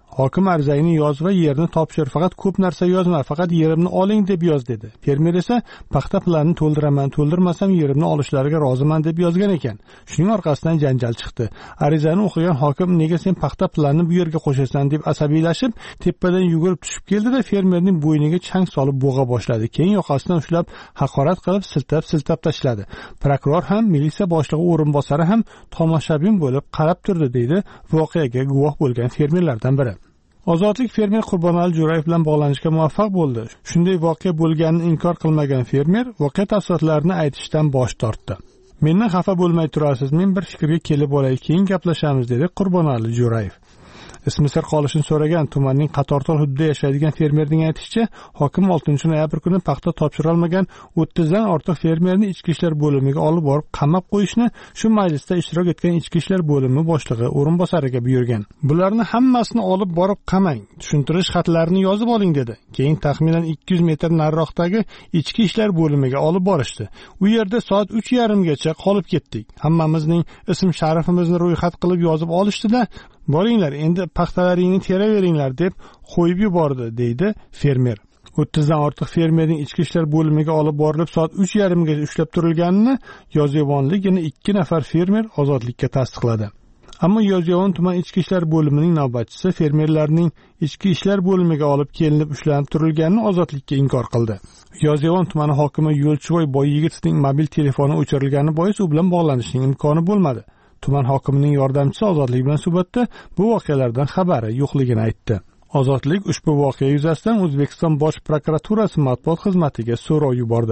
Hokim arizangni yoz va yerni topshir, faqat ko'p narsa yozma, faqat yerimni oling deb yoz dedi. Fermer esa paxta planini to'ldiraman, to'ldirmasam yerimni olishlariga roziman deb yozgan ekan. Shuning orqasidan janjal chiqdi. Arizani o'qigan hokim nega sen paxta planini bu yerga qo'shasan deb asabiylashib, tepadan yugurib tushib keldi-da fermerning bo'yniga chang solib bo'g'a boshladi. Keyin yoqasidan ushlab haqorat qilib siltab tashladi. Prokuror ham, militsiya boshlig'i o'rinbosari ham tomoshabin bo'lib qarab turdi deydi voqeaga guvoh bo'lgan fermerlardan biri. Ozodlik fermer Qurbonali Jo'rayev bilan bog'lanishga muvaffaq bo'ldi. Shunday voqea bo'lganini inkor qilmagan fermer voqea tafsilotlarini aytishdan bosh tortdi. Mendan xafa bo'lmay turasiz, men bir fikrga kelib olay, keyin gaplashamiz dedi Qurbonali Jo'rayev. Ismi sir qolishini so'ragan tumanning Qatortol hududida yashaydigan fermerning aytishicha, hokim 6-noyabr kuni paxta topshira olmagan 30 dan ortiq fermerni ichki ishlar bo'limiga olib borib qamab qo'yishni shu majlisda ishtirok etgan ichki ishlar bo'limi boshlig'i o'rinbosariga buyurgan. Bularni hammasini olib borib qamang, tushuntirish xatlarini yozib oling dedi. Keyin taxminan 200 metr nariroqdagi ichki ishlar bo'limiga olib borishdi. U yerda soat 3:30 gacha qolib ketdik. Hammamizning ism sharifimizni ro'yxat qilib yozib olishdi-da, boringlar, endi paxtalaringni teraveringlar deb qo'yib yubordi, deydi fermer. 30 dan ortiq fermerning ichki ishlar bo'limiga olib borilib soat 3:30 gacha ushlab turilganini Yozyovonlik yana 2 nafar fermer Ozodlikka tasdiqladi. Ammo Yozyovon tuman ichki ishlar bo'limining navbatchisi fermerlarning ichki ishlar bo'limiga olib kelinib ushlanib turilganini Ozodlikka inkor qildi. Yozyovon tumani hokimi Yo'lchiboy Boyigitovning mobil telefoni o'chirilgani bois u bilan bog'lanishning imkoni bo'lmadi. Tuman hokimining yordamchisi Ozodlik bilan suhbatda bu voqealardan xabari yo'qligini aytdi. Ozodlik ushbu voqea yuzasidan O'zbekiston Bosh prokuraturasi matbuot xizmatiga so'rov yubordi.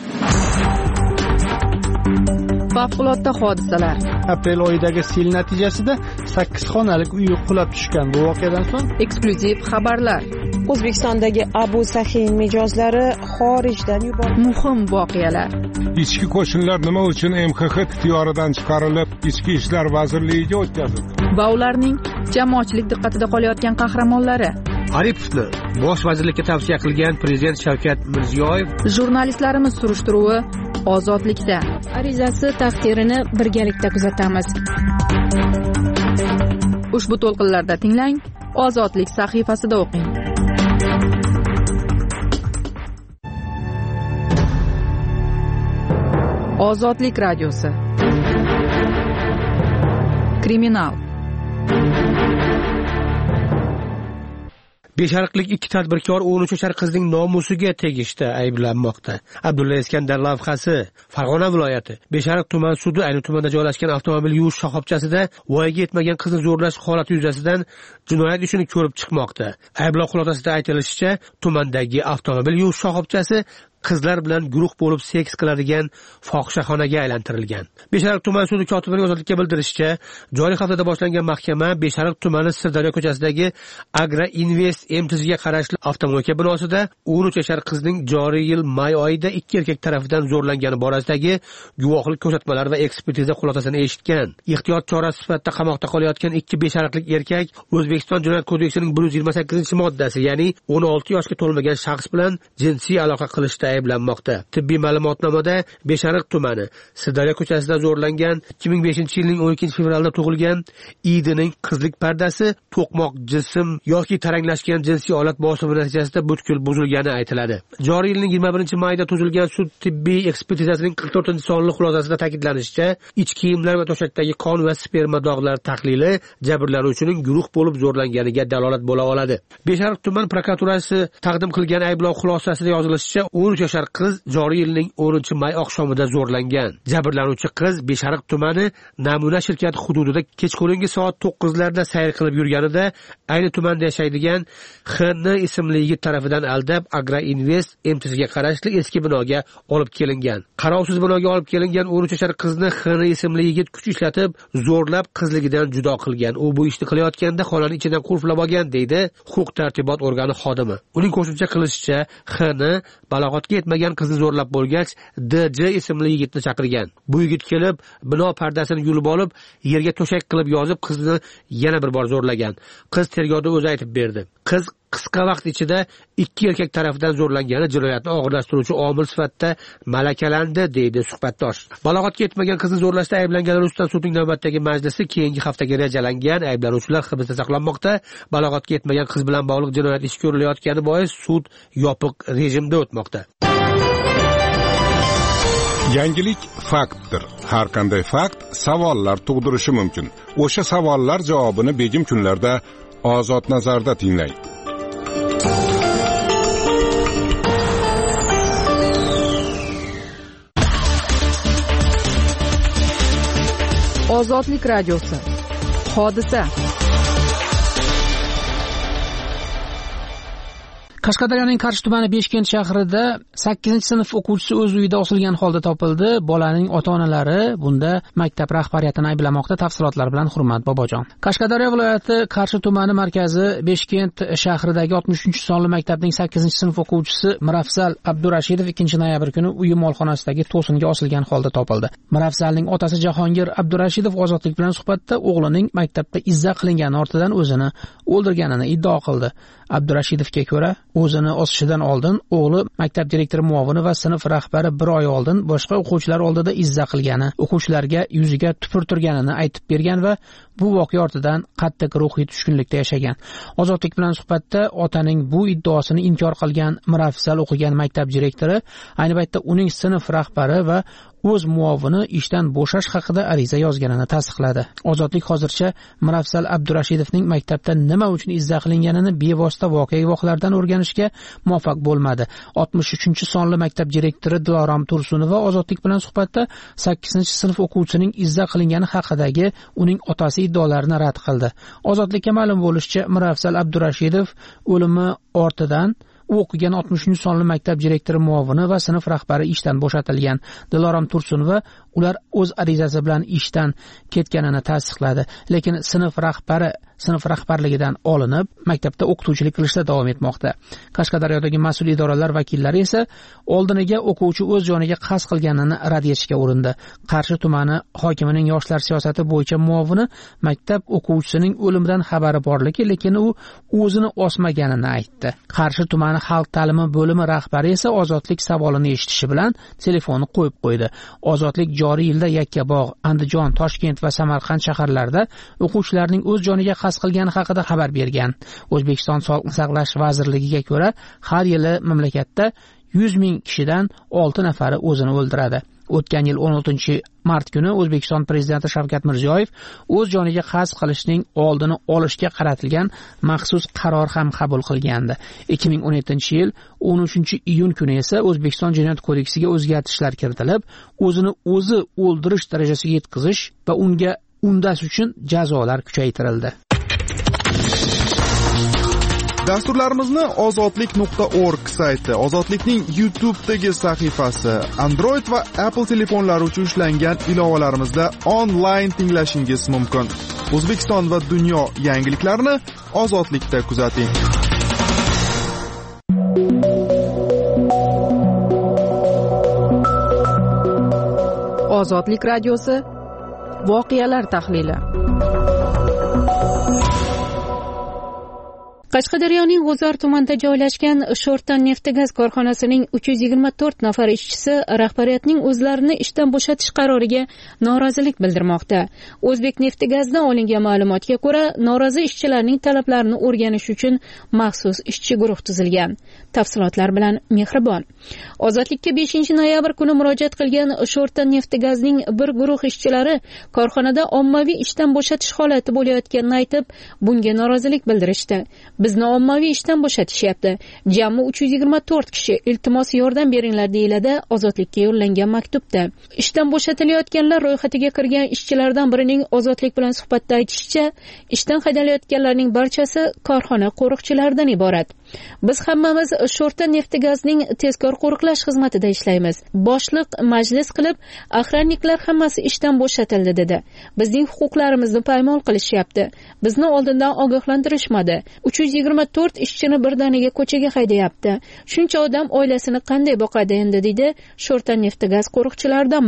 Favqulodda hodisalar. Aprel oyidagi sel natijasida 8 xonalik uy qulab tushgan. Bu voqeadan so'ng eksklyuziv xabarlar. O'zbekistondagi Abu Sahiy mijozlari xorijdan yuborildi. Muhim voqealar. Ichki qo'shinlar nima uchun MXX ixtiyoridan chiqarilib, Ichki ishlar vazirligiga o'tkazildi? Va ularning jamoatchilik diqqatida qolayotgan qahramonlari. Aripovni bosh vazirlikka tavsiya qilgan prezident Shavkat Mirziyoyev. Jurnalistlarimiz surishtiruvi Ozodlikda. Arizasi taqdirini birgalikda kuzatamiz. Ushbu to'lqinlarda tinglang, Ozodlik sahifasida o'qing. Ozodlik radiosi. Kriminal. Beshariqlik 2 tadbirkor 13 yoshar qizning nomusiga tegishda ayblanmoqda. Abdulla Iskandar lavhasi Farg'ona viloyati Beshariq tuman sudi ayni tumanda joylashgan avtomobil yuvish shoxobchasida voyaga yetmagan qizni zo'rlash holati yuzasidan jinoyat ishini ko'rib chiqmoqda. Ayblov xulosasida aytilishicha, tumandagi avtomobil yuvish shoxobchasi qizlar bilan guruh bo'lib seks qiladigan fohishaxonaga aylantirilgan. Beshariq tuman sudi kotibining Ozodlikka bildirishicha, joriy haftada boshlangan mahkama Beshariq tumani Sirdaryo ko'chasidagi Agra Invest MTZga qarashli avtomobil binosida 13 yoshar qizning joriy yil may oyida 2 erkak tomonidan zo'rlangani borasidagi guvohlik ko'rsatmalar va ekspertiza xulosasini eshitgan. Ehtiyot chorasi sifatida qamoqda qolayotgan 2 beshariqlik erkak O'zbekiston Jinoyat kodeksining 128-moddasi, ya'ni 16 yoshga to'lmagan shaxs bilan jinsiy aloqa qilishda ayblanmoqda. Tibbiy ma'lumotnomada Beshariq tumani Sirdaryo ko'chasida zo'rlangan 2005-yilning 12-fevralda tug'ilgan Idining qizlik pardasi to'qmoq jism yoki taranglashgan jinsiy olat bosimi natijasida butkul buzilgani aytiladi. Joriy yilning 21-mayda tuzilgan sud tibbiy ekspertizasining 44-sonli xulosasida ta'kidlanishicha, ichki kiyimlar va to'shakdagi qon va sperma dog'lari tahlili jabrlanuvchining guruh bo'lib zo'rlanganiga dalolat bo'la oladi. Beshariq tuman prokuraturasi taqdim qilgan ayblov xulosasida yozilishicha, 13 yoshar qiz joriy yilning 10-may oqshomida zo'rlangan. Jabrlanuvchi qiz Beshariq tumani Namuna shirkati hududida kechqurungi soat 9larda sayr qilib yurganida ayni tumanda yashaydigan X.N. ismli yigit tomonidan aldab Agra Invest MTZga qarashli eski binoga olib kelingan. Qarovsiz binoga olib kelingan 13 yoshar qizni X.N. ismli yigit kuch ishlatib zo'rlab qizligidan judo qilgan. U bu ishni qilayotganda xonani ichidan qulflab olgan, deydi huquq tartibot organi xodimi. Uning qo'shimcha qilishicha, X.N. balog'atga yetmagan qizni zo'rlab bo'lgach, D.J. ismli yigitni chaqirgan. Bu yigit kelib, bino pardasini yulib olib, yerga to'shak qilib yozib qizni yana bir bor zo'rlagan. Qiz tergovda o'zi aytib berdi. Qiz qisqa vaqt ichida 2 erkak tarafidan zo'rlangani jinoyatni og'irlashtiruvchi omil sifatida malakalandi, deydi suhbatdosh. Balog'atga yetmagan qizni zo'rlashda ayblanganlar ustidan sudning navbatdagi majlisi keyingi haftaga rejalangan. Ayblanuvchilar hibsda saqlanmoqda. Balog'atga yetmagan qiz bilan bog'liq jinoyat ishi ko'rilayotgani bois sud yopiq rejimda o'tmoqda. Yangilik faktdir. Har qanday fakt savollar tug'dirishi mumkin. O'sha savollar javobini begim kunlarda Ozod nazarda tinglang. Ozodlik radiosi. Hodisa. Qashqadaryoning Qarshi tumani Beshkent shahrida 8-sinf o'quvchisi o'z uyida osilgan holda topildi. Bolaning ota-onalari bunda maktab rahbariyatini ayblamoqda. Tafsilotlar bilan Hurmat Bobojon. Qashqadaryo viloyati Qarshi tumani markazi Beshkent shahridagi 63-sonli maktabning 8-sinf o'quvchisi Mirafzal Abdurashidov 2-noyabr kuni uyi molxonasidagi to'singa osilgan holda topildi. Mirafzalning otasi Jahongir Abdurashidov Ozodlik bilan suhbatda o'g'lining maktabda izza qilingani ortidan o'zini o'ldirganini iddao qildi. Abdurashidovga ko'ra, o'zini osishidan oldin o'g'li maktab direktori muovini va sinf rahbari bir oy oldin boshqa o'quvchilar oldida izza qilgani, o'quvchilarga yuziga tupurtirganini aytib bergan va bu voqea ortidan qattiq ruhiy tushkunlikda yashagan. Ozodlik bilan suhbatda otaning bu iddaosini inkor qilgan Mirafzal o'qigan maktab direktori ayni paytda uning sinf rahbari va o'z muovini ishdan bo'shash haqida ariza yozganini tasdiqladi. Ozodlik hozircha Mirafzal Abdurashidovning maktabda nima uchun izza qilinganini bevosita voqea guvohlaridan o'rganishga muvaffaq bo'lmadi. 63-sonli maktab direktori Dilorom Tursunova Ozodlik bilan suhbatda 8-sinf o'quvchisining izza qilingani haqidagi uning otasi iddaolarini rad qildi. Ozodlikka ma'lum bo'lishicha, Mirafzal Abdurashidov o'limi ortidan u o'qigan 60-sonli maktab direktori muovini va sinf rahbari ishdan bo'shatilgan. Dilorom Tursunova ular o'z arizasi bilan ishdan ketganini tasdiqladi, lekin sinf rahbarligidan olinib, maktabda o'qituvchilik qilishda davom etmoqda. Qashqadaryodagi mas'ul idoralar vakillari esa oldiniga o'quvchi o'z joniga qasd qilganini rad etishga urindi. Qarshi tumani hokimining yoshlar siyosati bo'yicha muovini maktab o'quvchisining o'limidan xabari borligi, lekin u o'zini osmaganini aytdi. Qarshi tumani xalq ta'limi bo'limi rahbari esa Ozodlik savolini eshitishi bilan telefonni qo'yib qo'ydi. Ozodlik joriy yilda Yakkabog', Andijon, Toshkent va Samarqand shaharlarida o'quvchilarning o'z joniga qasd qilgani haqida xabar bergan. O'zbekiston Sog'liqni saqlash vazirligiga ko'ra, har yili mamlakatda 100 ming kishidan 6 nafari o'zini o'ldiradi. O'tgan yil 16-mart kuni O'zbekiston prezidenti Shavkat Mirziyoyev o'z joniga qasd qilishning oldini olishga qaratilgan maxsus qaror ham qabul qilgandi. 2017-yil 13-iyun kuni esa O'zbekiston Jinoyat kodeksiga o'zgartishlar kiritilib, o'zini o'zi o'ldirish darajasiga yetkazish va unga undash uchun jazolar kuchaytirildi. Dasturlarimizni ozodlik.org sayti, Ozodlikning YouTube'dagi sahifasi, Android va Apple telefonlari uchun ishlangan ilovalarimizda onlayn tinglashingiz mumkin. O'zbekiston va dunyo yangiliklarini Ozodlikda kuzating. Ozodlik radiosi voqealar tahlili. Qashqadaryoning G'uzor tumanida joylashgan Sho'rtan neft-gaz korxonasining 324 nafar ishchisi rahbariyatning o'zlarini ishdan bo'shatish qaroriga norozilik bildirmoqda. O'zbek neft-gazdan olingan ma'lumotga ko'ra, norozi ishchilarning talablarini o'rganish uchun maxsus ishchi guruh tuzilgan. Tafsilotlar bilan Mehribon. Ozodlikka 5-noyabr kuni murojaat qilgan Sho'rtan neft-gazning bir guruh ishchilari korxonada ommaviy ishdan bo'shatish holati bo'layotganini aytib, bunga norozilik bildirishdi. Bizni ommaviy ishdan bo'shatishyapti. Jami 324 kishi iltimos yordam beringlar deyiladi Ozodlikka yo'llangan maktubda. Ishdan bo'shatilayotganlar ro'yxatiga kirgan ishchilardan birining Ozodlik bilan suhbatda aytishicha, ishdan haydalayotganlarning barchasi korxona qo'riqchilaridan iborat. Biz hammamiz Sho'rtan neft-gazning tezkor qo'riqlash xizmatida ishlaymiz. Boshliq majlis qilib, охранниклар hammasi ishdan bo'shatildi dedi. Bizning huquqlarimizni poymol qilishyapti. Bizni oldindan ogohlantirishmadi. 324 ishchini birdaniga ko'chaga haydayapti. Shuncha odam oilasini qanday boqadi endi, deydi Sho'rtan neft-gaz qo'riqchilaridan biri.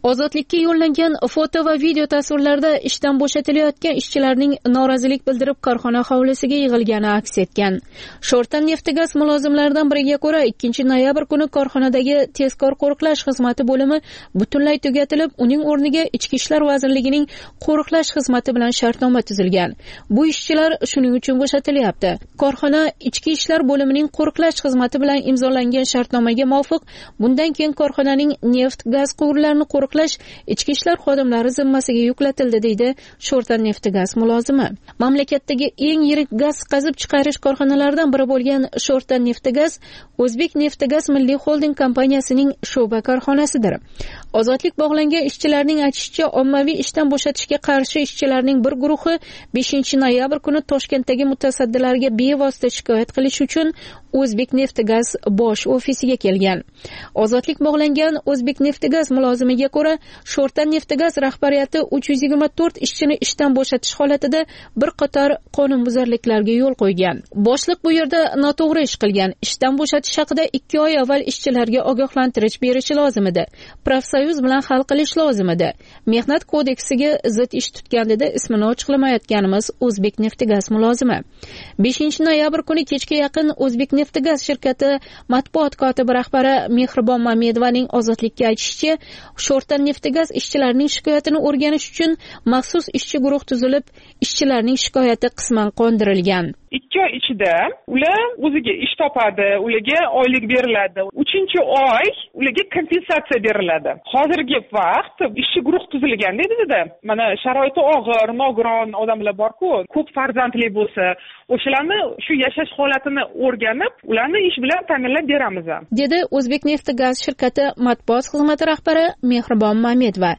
Ozodlikka yo'llangan foto va video tasvirlarda ishdan bo'shatilayotgan ishchilarning norozilik bildirib korxona hovlisiga yig'ilgani aks etgan. Sho'rtan neftigaz mulozimlaridan biriga ko'ra 2-noyabr kuni korxonadagi tezkor qo'riqlash xizmati bo'limi butunlay tugatilib, uning o'rniga Ichki ishlar vazirligining qo'riqlash xizmati bilan shartnoma tuzilgan. Bu ishchilar shuning uchun bo'shatilyapti. Korxona Ichki ishlar bo'limining qo'riqlash xizmati bilan imzolangan shartnomaga muvofiq bundan keyin korxonaning neft, gaz quvurlarini qo'riqlash ichki ishlar xodimlari zimmasiga yuklatildi, deydi Sho'rtan neftigaz mulozimi. Mamlakatdagi eng yirik gaz qazib chiqarish korxonalaridan biri bo'lgan Sho'rtan neftigaz O'zbek neftigaz milliy xolding kompaniyasining sho'ba korxonasidir. Ozodlik bog'langan ishchilarning aytishicha, ommaviy ishdan bo'shatishga qarshi ishchilarning bir guruhi 5-noyabr kuni Toshkentdagi mutasaddilarga bevosita shikoyat qilish uchun O'zbek neftigaz bosh ofisiga kelgan. Ozodlik bog'langan O'zbek neftigaz mulozimiga ko'ra, Sho'rtan neftigaz rahbariyati 324 ishchini ishdan bo'shatish holatida bir qator qonunbuzarliklarga yo'l qo'ygan. Boshliq bu yerda noto'g'ri ish qilgan. Ishdan bo'shatish haqida 2 oy avval ishchilarga ogohlantirish berishi lozim edi. Profsoyuz bilan hal qilish lozim edi. Mehnat kodeksiga zid ish tutgan dedi ismini ochiqlamayotganimiz O'zbek neftigaz mulozimi. 5-noyabr kuni kechga yaqin O'zbek neftigaz shirkati matbuot kotibi rahbari Mehribon Mamedovaning Ozodlikka aytishicha, Sho'rtan neftigaz ishchilarining shikoyatini o'rganish uchun maxsus ishchi guruh tuzilib, ishchilarning shikoyati qisman qondirilgan. 2 oy ichida ular o'ziga ish topadi, ularga oylik beriladi. 3-oy ularga kompensatsiya beriladi. Hozirgi vaqt ishchi guruh tuzilgan dedi-da. Mana sharoiti og'ir, nogiron odamlar bor-ku, ko'p farzandli bo'lsa, o'shalarni shu yashash holatini o'rganib, ularni ish bilan ta'minlab beramiz, dedi O'zbek neftigaz shirkati matbuot xizmati rahbari Mehribon Mamedova.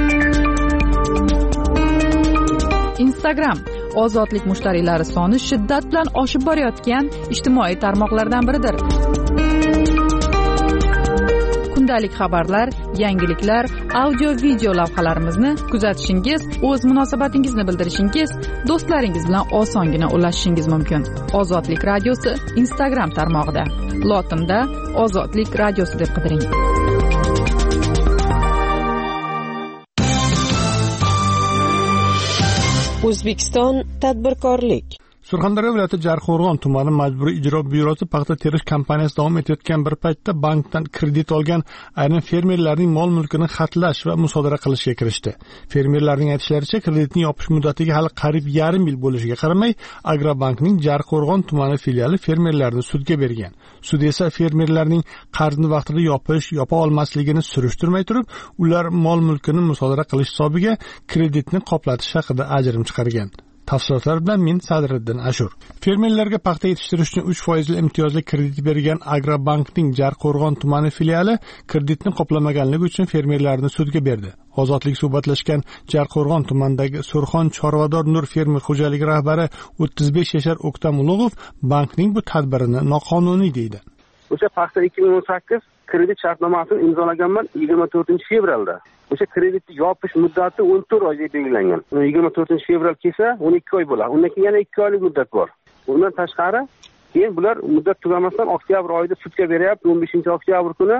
Instagram ozodlik mushtariylari soni shiddat bilan oshib borayotgan ijtimoiy tarmoqlardan biridir. Kundalik xabarlar, yangiliklar, audio-video lavhalarimizni kuzatishingiz, o'z munosabatingizni bildirishingiz, do'stlaringiz bilan osongina ulashishingiz mumkin. Ozodlik radiosi Instagram tarmog'ida. Lotinda Ozodlik radiosi deb qidiring. O'zbekiston tadbirkorlik. Surxondaryo viloyati Jarqo'rg'on tumani majburiy ijro byurosi paxta terish kampaniyasi davom etayotgan bir paytda bankdan kredit olgan ayrim fermerlarning mol-mulkini xatlash va musodara qilishga kirishdi. Fermerlarning aytishlaricha, kreditning yopish muddatiga hali qariyb yarim yil bo'lishiga qaramay, Agrobankning Jarqo'rg'on tumani filiali fermerlarni sudga bergan. Sud esa fermerlarning qarzni vaqtida yopa olmasligini surishtirmay turib, ular mol-mulkini musodara qilish hisobiga kreditni qoplatish haqida ajrim chiqargan. Tafsilotlar bilan men Sadriddin Ashur. Fermerlarga paxta yetishtirish uchun 3% imtiyozli kredit bergan Agrobankning Jarqo'rg'on tumani filiali kreditni qoplamaganligi uchun fermerlarni sudga berdi. Ozodlik suhbatlashgan Jarqo'rg'on tumanidagi Surxon Chorvador Nur fermer xo'jaligi rahbari 35 yashar O'ktam Ulug'ov bankning bu tadbirini noqonuniy deydi. O'sha paxta 2018 kredit shartnomasini imzolaganman 24-fevralda. O'sha kreditni yopish muddati 14 oyga belgilangan. 24-fevral kelsa 12 oy bo'ladi. Undan keyin yana 2 oylik muddat bor. Undan tashqari keyin bular muddat tugamasdan oktyabr oyida sudga beryapti. 15-oktyabr kuni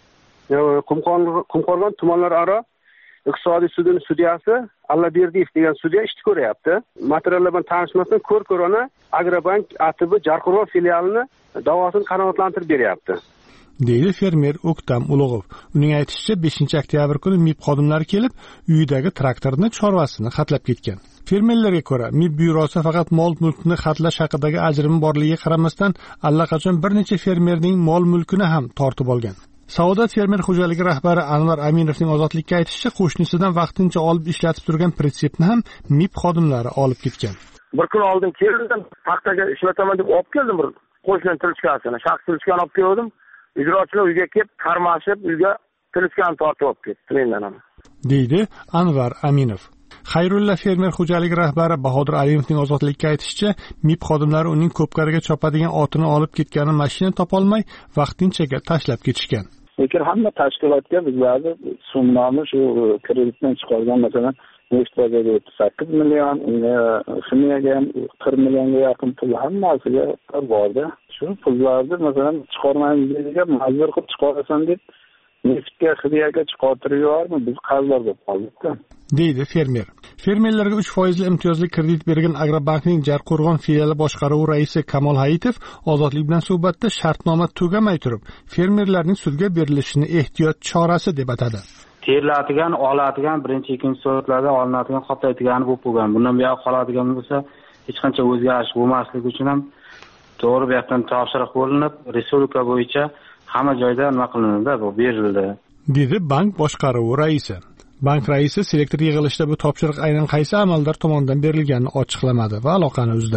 Qumqo'rg'on tumanlararo iqtisodiy sudining sudyasi Allaberdiyev degan sudya ishni ko'ryapti. Materiallar bilan tanishmasdan ko'r-ko'rona Agrobank ATB Jarqo'rg'on filialini da'vosini qanoatlantirib beryapti, deydi fermer O'ktam Ulug'ov. Uning aytishicha, 5-oktyabr kuni MIB xodimlari kelib, uyidagi traktorni chorvasini xatlab ketgan. Fermerlarga ko'ra, MIB byurosi faqat mol-mulkni xatlash haqidagi ajrimi borligiga qaramasdan, allaqachon bir necha fermerning mol-mulkini ham tortib olgan. Saodat fermer xo'jaligi rahbari Anvar Aminovning Ozodlikka aytishicha, qo'shnisidan vaqtincha olib ishlatib turgan pritsepni ham MIB xodimlari olib ketgan. Bir kun oldin keldim, paxtaga ishlataman deb olib keldim bir qo'shni tilchkasini, shaxs tilchkani olib keldim. Ijrochilar uyga kelib, qarmashib, uyga tilchkani tortib olib ketdi mendan ham, deydi Anvar Aminov. Xayrulla fermer xo'jaligi rahbari Bahodir Alimovning Ozodlikka aytishicha, MIB xodimlari uning ko'pkariga chopadigan otini olib ketgani mashina topolmay vaqtinchaga tashlab ketishgan. Lekin hamma tashkilotga biz ba'zi summani shu kreditdan chiqargan, masalan, neft bozoriga 8 million, ximiyaga 40 millionga yaqin pul hammasiga bordi. Shu pullarni masalan chiqarmaymiz degan, majbur qilib chiqarasan deb neftga xiyaga chiqartirib yubormi, biz qarzlar bo'lib qoldikda, deydi fermer. Fermerlarga 3% imtiyozli kredit bergan Agrobankning Jarqo'rg'on filiali boshqaruvi raisi Kamol Hayitov Ozodlik bilan suhbatda shartnoma tugamay turib, fermerlarning sudga berilishini ehtiyot chorasi deb atadi. Teriladigan, oladigan, birinchi, ikkinchi so'rotlarda olinadigan, qoplaydigani bo'lib bo'lgan. Bundan buyoq qoladigan bo'lsa, hech qancha o'zgarish bo'lmasligi uchun ham to'g'ri bu yoqdan topshiriq bo'linib, respublika bo'yicha hamma joyda nima qilindi, bu berildi, dedi bank boshqaruvi raisi. Bank raisi selektor yig'ilishida bu topshiriq aynan qaysi amaldor tomonidan berilganini ochiqlamadi va aloqani uzdi.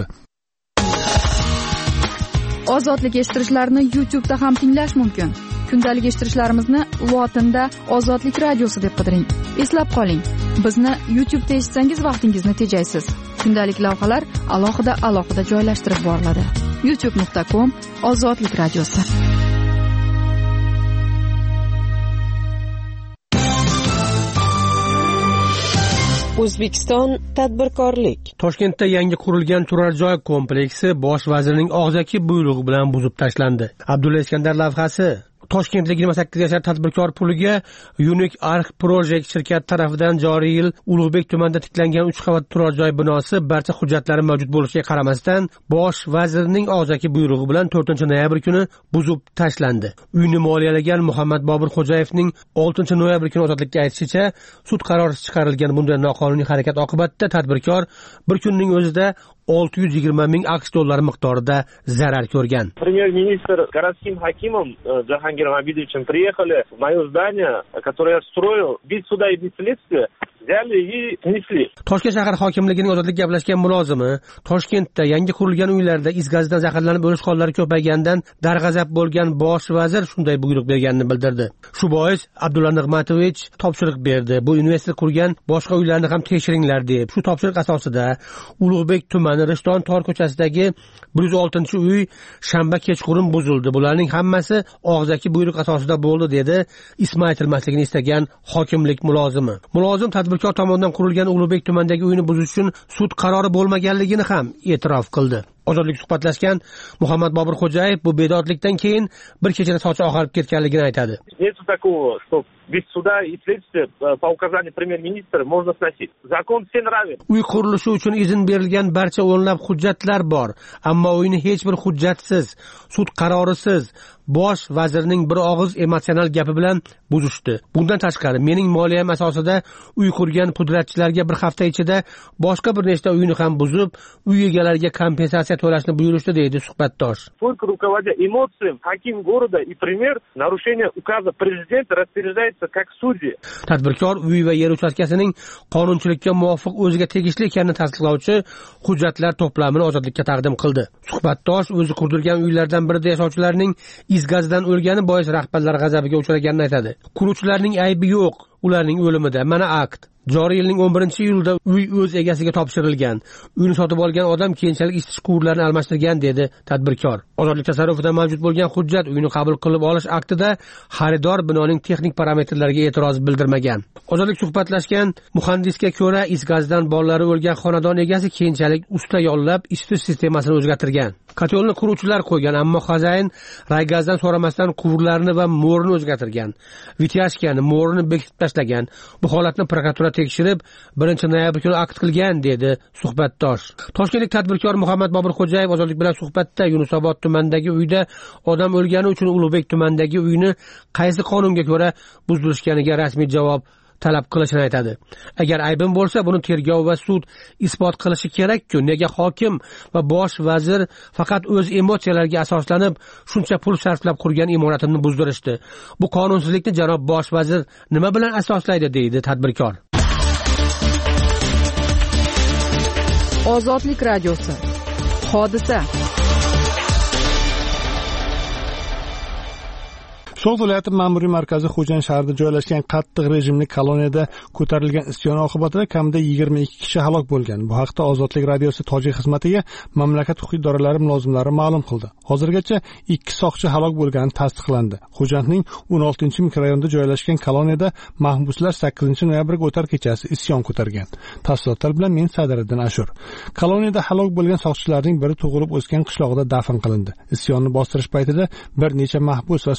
Ozodlik eshittirishlarini YouTube'da ham tinglash mumkin. Kundalik eshittirishlarimizni lotinda Ozodlik radiosi deb qidiring. Eslab qoling, bizni YouTube'da eshitsangiz vaqtingizni tejaysiz. Kundalik lavhalar alohida joylashtirib boriladi. youtube.com/Ozodlik radiosi. O'zbekiston tadbirkorlik. Toshkentda yangi qurilgan turar joy kompleksi bosh vazirning og'zaki buyrug'i bilan buzib tashlandi. Abdulla Iskandar lavhasi Toshkentlik 28 yashar tadbirkor puliga Unique Arc Project shirkati tomonidan joriy yil Ulug'bek tumanida tiklangan 3 qavat turar joy binosi barcha hujjatlari mavjud bo'lishiga qaramasdan bosh vazirning og'zaki buyrug'i bilan 4-noyabr kuni buzib tashlandi. Uyni moliyalagan Muhammad Bobur Xo'jayevning 6-noyabr kuni ozodlikka aytishicha, sud qarori chiqarilgan bunday noqonuniy harakat oqibatida tadbirkor bir kunning o'zida 620 ming AQSh dollari miqdorida zarar ko'rgan. Премьер-министр городским хакимом Джахангиром Абидовичем приехали в мое здание, которое я строил, без суда и без следствия, взяли и снесли. Toshkent shahar hokimligining ozodlik gaplashgan mulozimi Toshkentda yangi qurilgan uylarda is gazidan zaharlanib o'lish hollari ko'payganidan darg'azab bo'lgan bosh vazir shunday buyruq berganini bildirdi. Shu bois Abdulla Nig'matovich topshiriq berdi. Bu investor qurgan boshqa uylarni ham tekshiringlar deb. Shu topshiriq asosida Ulug'bek tumani Rishton tor ko'chasidagi 106-uy shanba kechqurun buzildi. Bularning hammasi og'zaki buyruq asosida bo'ldi, dedi ismi aytilmasligini istagan hokimlik mulozimi. Mulozim tadbirkor tomonidan qurilgan Ulug'bek tumanidagi uyni buzish uchun sud qarori bo'lmaganligini ham e'tirof qildi. Ozodlik suhbatlashgan Muhammad Bobur Xo'jayev bu bedodlikdan keyin bir kechada sochi oqarib ketganligini aytadi. Нет такого, что без суда и следствия по указанию премьер-министра можно сносить. Закон всем равен. Uy qurilishi uchun izn berilgan barcha o'nlab hujjatlar bor, ammo uyni hech bir hujjatsiz, sud qarorisiz bosh vazirning bir og'iz emotsional gapi bilan buzishdi. Bundan tashqari mening moliyam asosida uy qurgan pudratchilarga bir hafta ichida boshqa bir nechta uyni ham buzib, uy egalariga kompensatsiya to'lashni buyurishdi, deydi suhbatdosh. Только руководя эмоциями, хаким города и премьер нарушение указа президента распоряжается как судьи. Tadbirkor uy va yer uchastkasining qonunchilikka muvofiq o'ziga tegishli ekanini tasdiqlovchi hujjatlar to'plamini ozodlikka taqdim qildi. Suhbatdosh o'zi qurdirgan uylardan birida yashovchilarning is gazidan o'lgani bois rahbarlar g'azabiga uchraganini aytadi. Quruvchilarning aybi yo'q, ularning o'limida. Mana akt. Joriy yilning 11-iyulda uy o'z egasiga topshirilgan. Uyni sotib olgan odam keyinchalik isitish quvurlarini almashtirgan, dedi tadbirkor. Ozodlik tasarrufida mavjud bo'lgan hujjat uyni qabul qilib olish aktida xaridor binoning texnik parametrlariga e'tiroz bildirmagan. Ozodlik suhbatlashgan muhandisga ko'ra, is gazidan bolalari o'lgan xonadon egasi keyinchalik usta yollab isitish sistemasini o'zgartirgan. Kotelni quruvchilar qo'ygan, ammo xo'jayin raygazdan so'ramasdan quvurlarni va mo'rini o'zgartirgan. Vityashkani, mo'rini bekitib tashlagan. Bu holatni prokuratura tekshirib 1-noyabr kuni akt qilgan, dedi suhbatdosh. Toshkentlik tadbirkor Muhammad Bobur Xo'jayev ozodlik bilan suhbatda Yunusobod tumanidagi uyda odam o'lgani uchun Ulug'bek tumanidagi uyni qaysi qonunga ko'ra buzilishganiga rasmiy javob talab qilishini aytadi. Agar aybim bo'lsa, buni tergov va sud isbot qilishi kerak-ku. Nega hokim va bosh vazir faqat o'z emotsiyalariga asoslanib shuncha pul sarflab qurgan imoratimni buzdirishdi? Bu qonunsizlikni janob bosh vazir nima bilan asoslaydi, deydi tadbirkor. Ozodlik radiosi. Hodisa. So'g'd viloyati ma'muriy markazi Xo'jand shahrida joylashgan qattiq rejimli koloniyada ko'tarilgan isyon oqibatida kamida 22 kishi halok bo'lgan. Bu haqda Ozodlik radiosi tojik xizmatiga mamlakat huquq idoralari mulozimlari ma'lum qildi. Hozirgacha 2 soqchi halok bo'lgani tasdiqlandi. Xo'jandning 16-mikrorayonida joylashgan koloniyada mahbuslar 8-noyabrga o'tar kechasi isyon ko'targan. Tafsilotlar bilan men Sadiriddin Ashur. Koloniyada halok bo'lgan soqchilarning biri tug'ilib o'sgan qishlog'ida dafn qilindi. Isyonni bostirish paytida bir necha mahbus va soqchi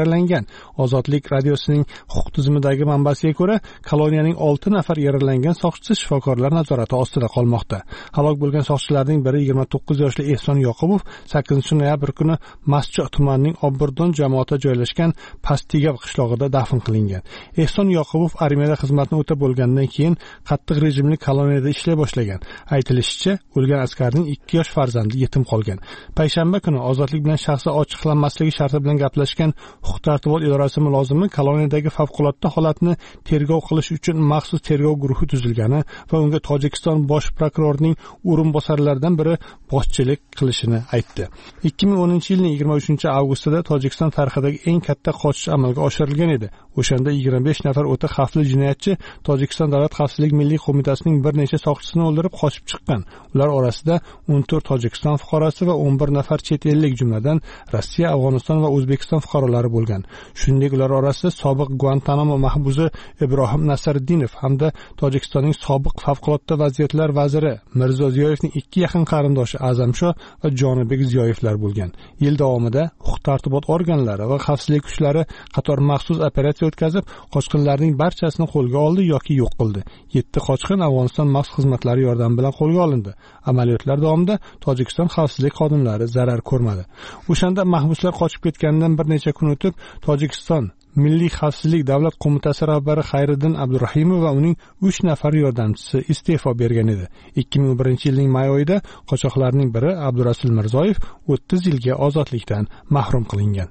yaralangan. Ozodlik radiosining huquq tizimidagi manbasiga ko'ra, koloniyaning 6 nafar yaralangan soqchisi shifokorlar nazorati ostida qolmoqda. Halok bo'lgan soqchilarning biri 29 yoshli Ehson Yoqubov 8 noyabr kuni Masjo tumanining Obburdon jamoati joylashgan Pastigab qishlog'ida dafn qilingan. Ehson Yoqubov armiyada xizmatni o'tab bo'lgandan keyin qattiq rejimli koloniyada ishlay boshlagan. Aytilishicha, o'lgan askarning 2 yosh farzandi yetim qolgan. Payshanba kuni ozodlik bilan shaxsi ochiqlanmasligi sharti bilan gaplashgan huquq-tartibot idorasi mulozimi koloniyadagi favqulodda holatni tergov qilish uchun maxsus tergov guruhi tuzilgani va unga Tojikiston bosh prokurorining o'rinbosarlaridan biri boshchilik qilishini aytdi. 2010-yilning 23-avgustida Tojikiston tarixidagi eng katta qochish amalga oshirilgan edi. O'shanda 25 nafar o'ta xavfli jinoyatchi Tojikiston Davlat xavfsizlik milliy qo'mitasining bir necha soqchisini o'ldirib qochib chiqqan. Ular orasida 14 Tojikiston fuqarosi va 11 nafar chet ellik, jumladan Rossiya, Afg'oniston va O'zbekiston fuqarolari bo'lgan. Shuningdek, ular orasida sobiq Guantanamo mahbusi Ibrohim Nasriddinov hamda Tojikistonning sobiq favqulodda vaziyatlar vaziri Mirzo Ziyoyevning 2 yaqin qarindoshi Azamsho va Jonibek Ziyoyevlar bo'lgan. Yil davomida huquq-tartibot organlari va xavfsizlik kuchlari qator maxsus operatsiya o'tkazib, qochqinlarning barchasini qo'lga oldi yoki yo'q qildi. 7 qochqin Afg'oniston maxsus xizmatlari yordami bilan qo'lga olindi. Amaliyotlar davomida Tojikiston xavfsizlik xodimlari zarar ko'rmadi. O'shanda mahbuslar qochib ketganidan bir necha kun o'tib, Tojikiston Milliy xavfsizlik davlat qo'mitasi rahbari Xayriddin Abdurahimov va uning 3 nafar yordamchisi iste'fo bergan edi. 2001-yilning may oyida qochoqlarning biri Abdurasul Mirzoyev 30 yilga ozodlikdan mahrum qilingan.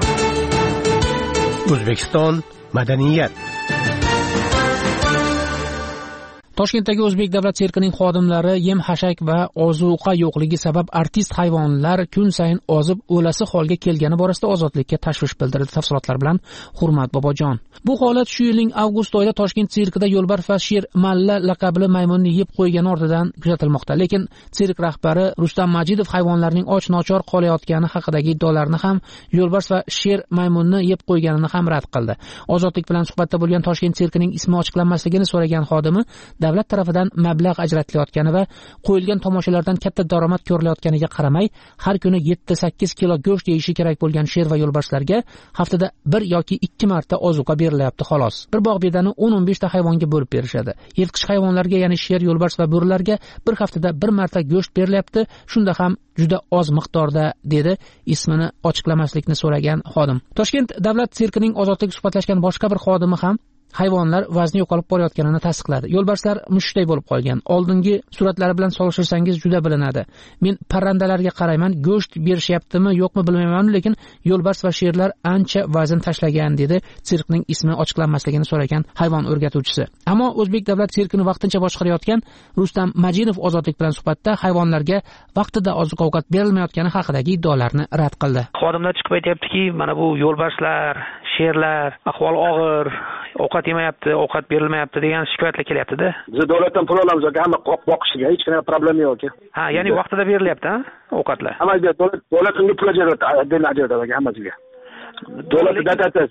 O'zbekiston madaniyat. Toshkentdagi O'zbek davlat sirkining xodimlari yem-xashak va ozuqa yo'qligi sabab artist hayvonlar kun sayin ozib o'lasi holga kelgani borasida ozodlikka tashvish bildirdi. Tafsilotlar bilan Hurmat Bobojon. Bu holat shu yilning avgust oyida Toshkent sirkida yo'lbars va sher malla laqabli maymunni yeb qo'ygani ortidan kuzatilmoqda. Lekin sirk rahbari Rustam Majidov hayvonlarning och-nochor qolayotgani haqidagi iddialarni ham, yo'lbars va sher maymunni yeb qo'yganini ham rad qildi. Ozodlik bilan suhbatda bo'lgan Toshkent sirkining ismi ochiqlanmasligini so'ragan xodimi davlat tarafidan mablag' ajratilayotgani va qo'yilgan tomoshalardan katta daromad ko'rilayotganiga qaramay, har kuni 7-8 kilo go'sht yeyishi kerak bo'lgan sher va yo'lbarslarga haftada 1 yoki 2 marta ozuqa berilyapti xolos. Bir bog' bedani 10-15 ta hayvonga bo'lib berishadi. Yirtqich hayvonlarga, ya'ni sher, yo'lbars va bo'rilarga bir haftada 1 marta go'sht berilyapti. Shunda ham juda oz miqdorda, dedi ismini ochiqlamaslikni so'ragan xodim. Toshkent davlat sirkining ozodlik suhbatlashgan boshqa bir xodimi ham hayvonlar vazni yo'qolib borayotganini tasdiqladi. Yo'lbarslar mushukday bo'lib qolgan. Oldingi suratlari bilan solishtirsangiz juda bilinadi. Men parrandalarga qarayman, go'sht berishyaptimi, yo'qmi bilmayman, lekin yo'lbars va sherlar ancha vazn tashlagan, dedi sirkning ismi ochiqlanmasligini so'ragan hayvon o'rgatuvchisi. Ammo O'zbek davlat sirkini vaqtincha boshqarayotgan Rustam Majidov ozodlik bilan suhbatda hayvonlarga vaqtida oziq-ovqat berilmayotgani haqidagi iddaolarni rad qildi. Xodimlar chiqib aytayaptiki, mana bu yo'lbarslar, sherlar ahvoli og'ir, ovqat yemayapti, ovqat berilmayapti degan shikoyatlar kelyapti-da. Biz davlatdan pul olamiz yoki hamma boqishiga hech qanday problema yo'q. Ha, ya'ni vaqtida berilyapti, ovqatlar. Hammaga davlat unga pul ajratadi, hammasiga. Davlat dadasi.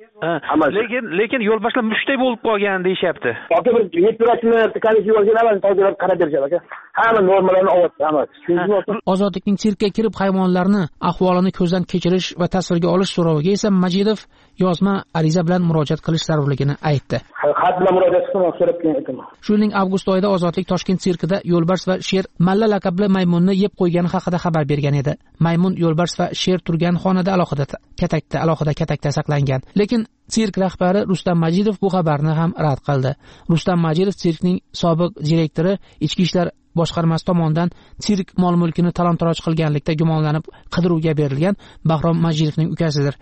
Lekin yo'lbarslar mushukday bo'lib qolgan deyishyapti. Yoki bir yettirashni komissiya olganlar to'g'ri qarab berishadi aka. Hamma normalarni olyapti, hammasi. Ozodlikning sirkka kirib hayvonlarni ahvolini ko'zdan kechirish va tasvirga olish so'roviga esa Majidov yozma ariza bilan murojaat qilish zarurligini aytdi. Xat bilan murojaat qilib so'rab keldim. Shu yilning avgust oyida Ozodlik Toshkent sirkida yo'lbars va sher malla laqabli maymunni yeb qo'ygani haqida xabar bergan edi. Maymun, yo'lbars va sher turgan xonada alohida katakda saqlangan. Lekin sirk rahbari Rustam Majidov bu xabarni ham rad qildi. Rustam Majidov sirkning sobiq direktori, ichki ishlar boshqarmasi tomonidan sirk mol-mulkini talon-taroj qilganlikda gumonlanib qidiruvga berilgan Bahrom Majidovning ukasidir.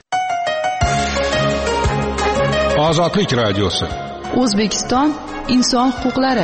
Ozodlik radiosi. O'zbekiston inson huquqlari.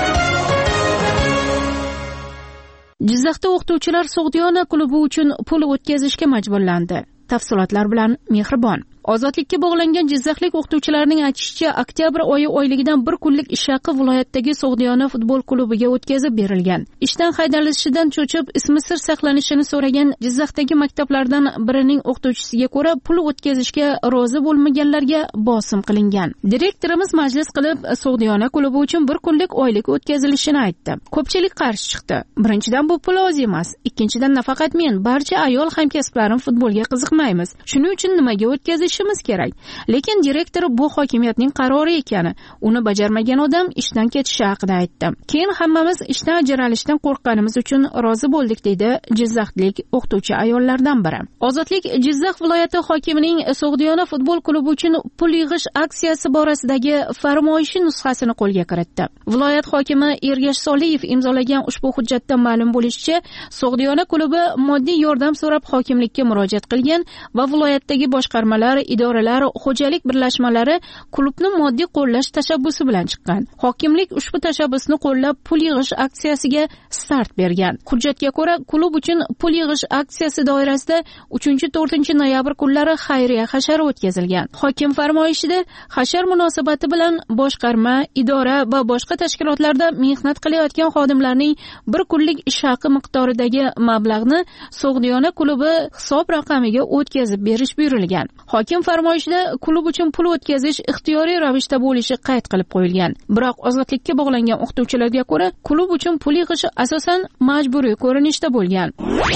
Jizzaxda o'qituvchilar Sug'diyona klubi uchun pul o'tkazishga majburlandi. Tafsilotlar bilan Mehribon. Ozodlikka bog'langan jizzaxlik o'qituvchilarning aytishicha, oktyabr oyi oyligidan bir kunlik ish haqi viloyatdagi Sug'diyona futbol klubiga o'tkazib berilgan. Ishdan haydalishidan cho'chib, ismi sir saqlanishini so'ragan Jizzaxdagi maktablardan birining o'qituvchisiga ko'ra, pul o'tkazishga rozi bo'lmaganlarga bosim qilingan. Direktorimiz majlis qilib, Sug'diyona klubi uchun bir kunlik oylik o'tkazilishini aytdi. Ko'pchilik qarshi chiqdi. Birinchidan, bu pul oz emas. Ikkinchidan, nafaqat men, barcha ayol hamkasblarim futbolga qiziqmaymiz. Shuning uchun nimaga o'tkazish bo'lishimiz kerak. Lekin direktor bu hokimiyatning qarori ekani, uni bajarmagan odam ishdan ketishi haqida aytdi. Keyin hammamiz ishdan ajralishdan qo'rqqanimiz uchun rozi bo'ldik, deydi Jizzaxlik o'qituvchi ayollardan biri. Ozodlik Jizzax viloyati hokimining So'g'diyona futbol klubi uchun pul yig'ish aksiyasi borasidagi farmoyishi nusxasini qo'lga kiritdi. Viloyat hokimi Ergash Soliyev imzolagan ushbu hujjatda ma'lum bo'lishicha, So'g'diyona klubi moddiy yordam so'rab hokimlikka murojaat qilgan va viloyatdagi boshqarmalar, idoralar, xo'jalik birlashmalari klubni moddiy qo'llash tashabbusi bilan chiqqan. Hokimlik ushbu tashabbusni qo'llab pul yig'ish aksiyasiga start bergan. Hujjatga ko'ra, klub uchun pul yig'ish aksiyasi doirasida 3-4 noyabr kunlari xayriya hashari o'tkazilgan. Hokim farmoyishida hashar munosabati bilan boshqarma, idora va boshqa tashkilotlarda mehnat qilayotgan xodimlarning bir kunlik ish haqi miqdoridagi mablag'ni So'g'diyona klubi hisob raqamiga o'tkazib berish buyurilgan. Hokim farmoyishida klub uchun pul o'tkazish ixtiyoriy ravishda bo'lishi qayd qilib qo'yilgan. Biroq ozodlikka bog'langan o'qituvchilarga ko'ra, klub uchun pul yig'ish asosan majburiy ko'rinishda bo'lgan.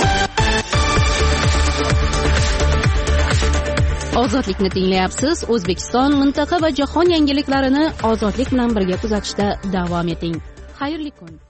Ozodlikni tinglayapsiz. O'zbekiston, mintaqa va jahon yangiliklarini ozodlik bilan birga kuzatishda davom eting. Xayrli kun.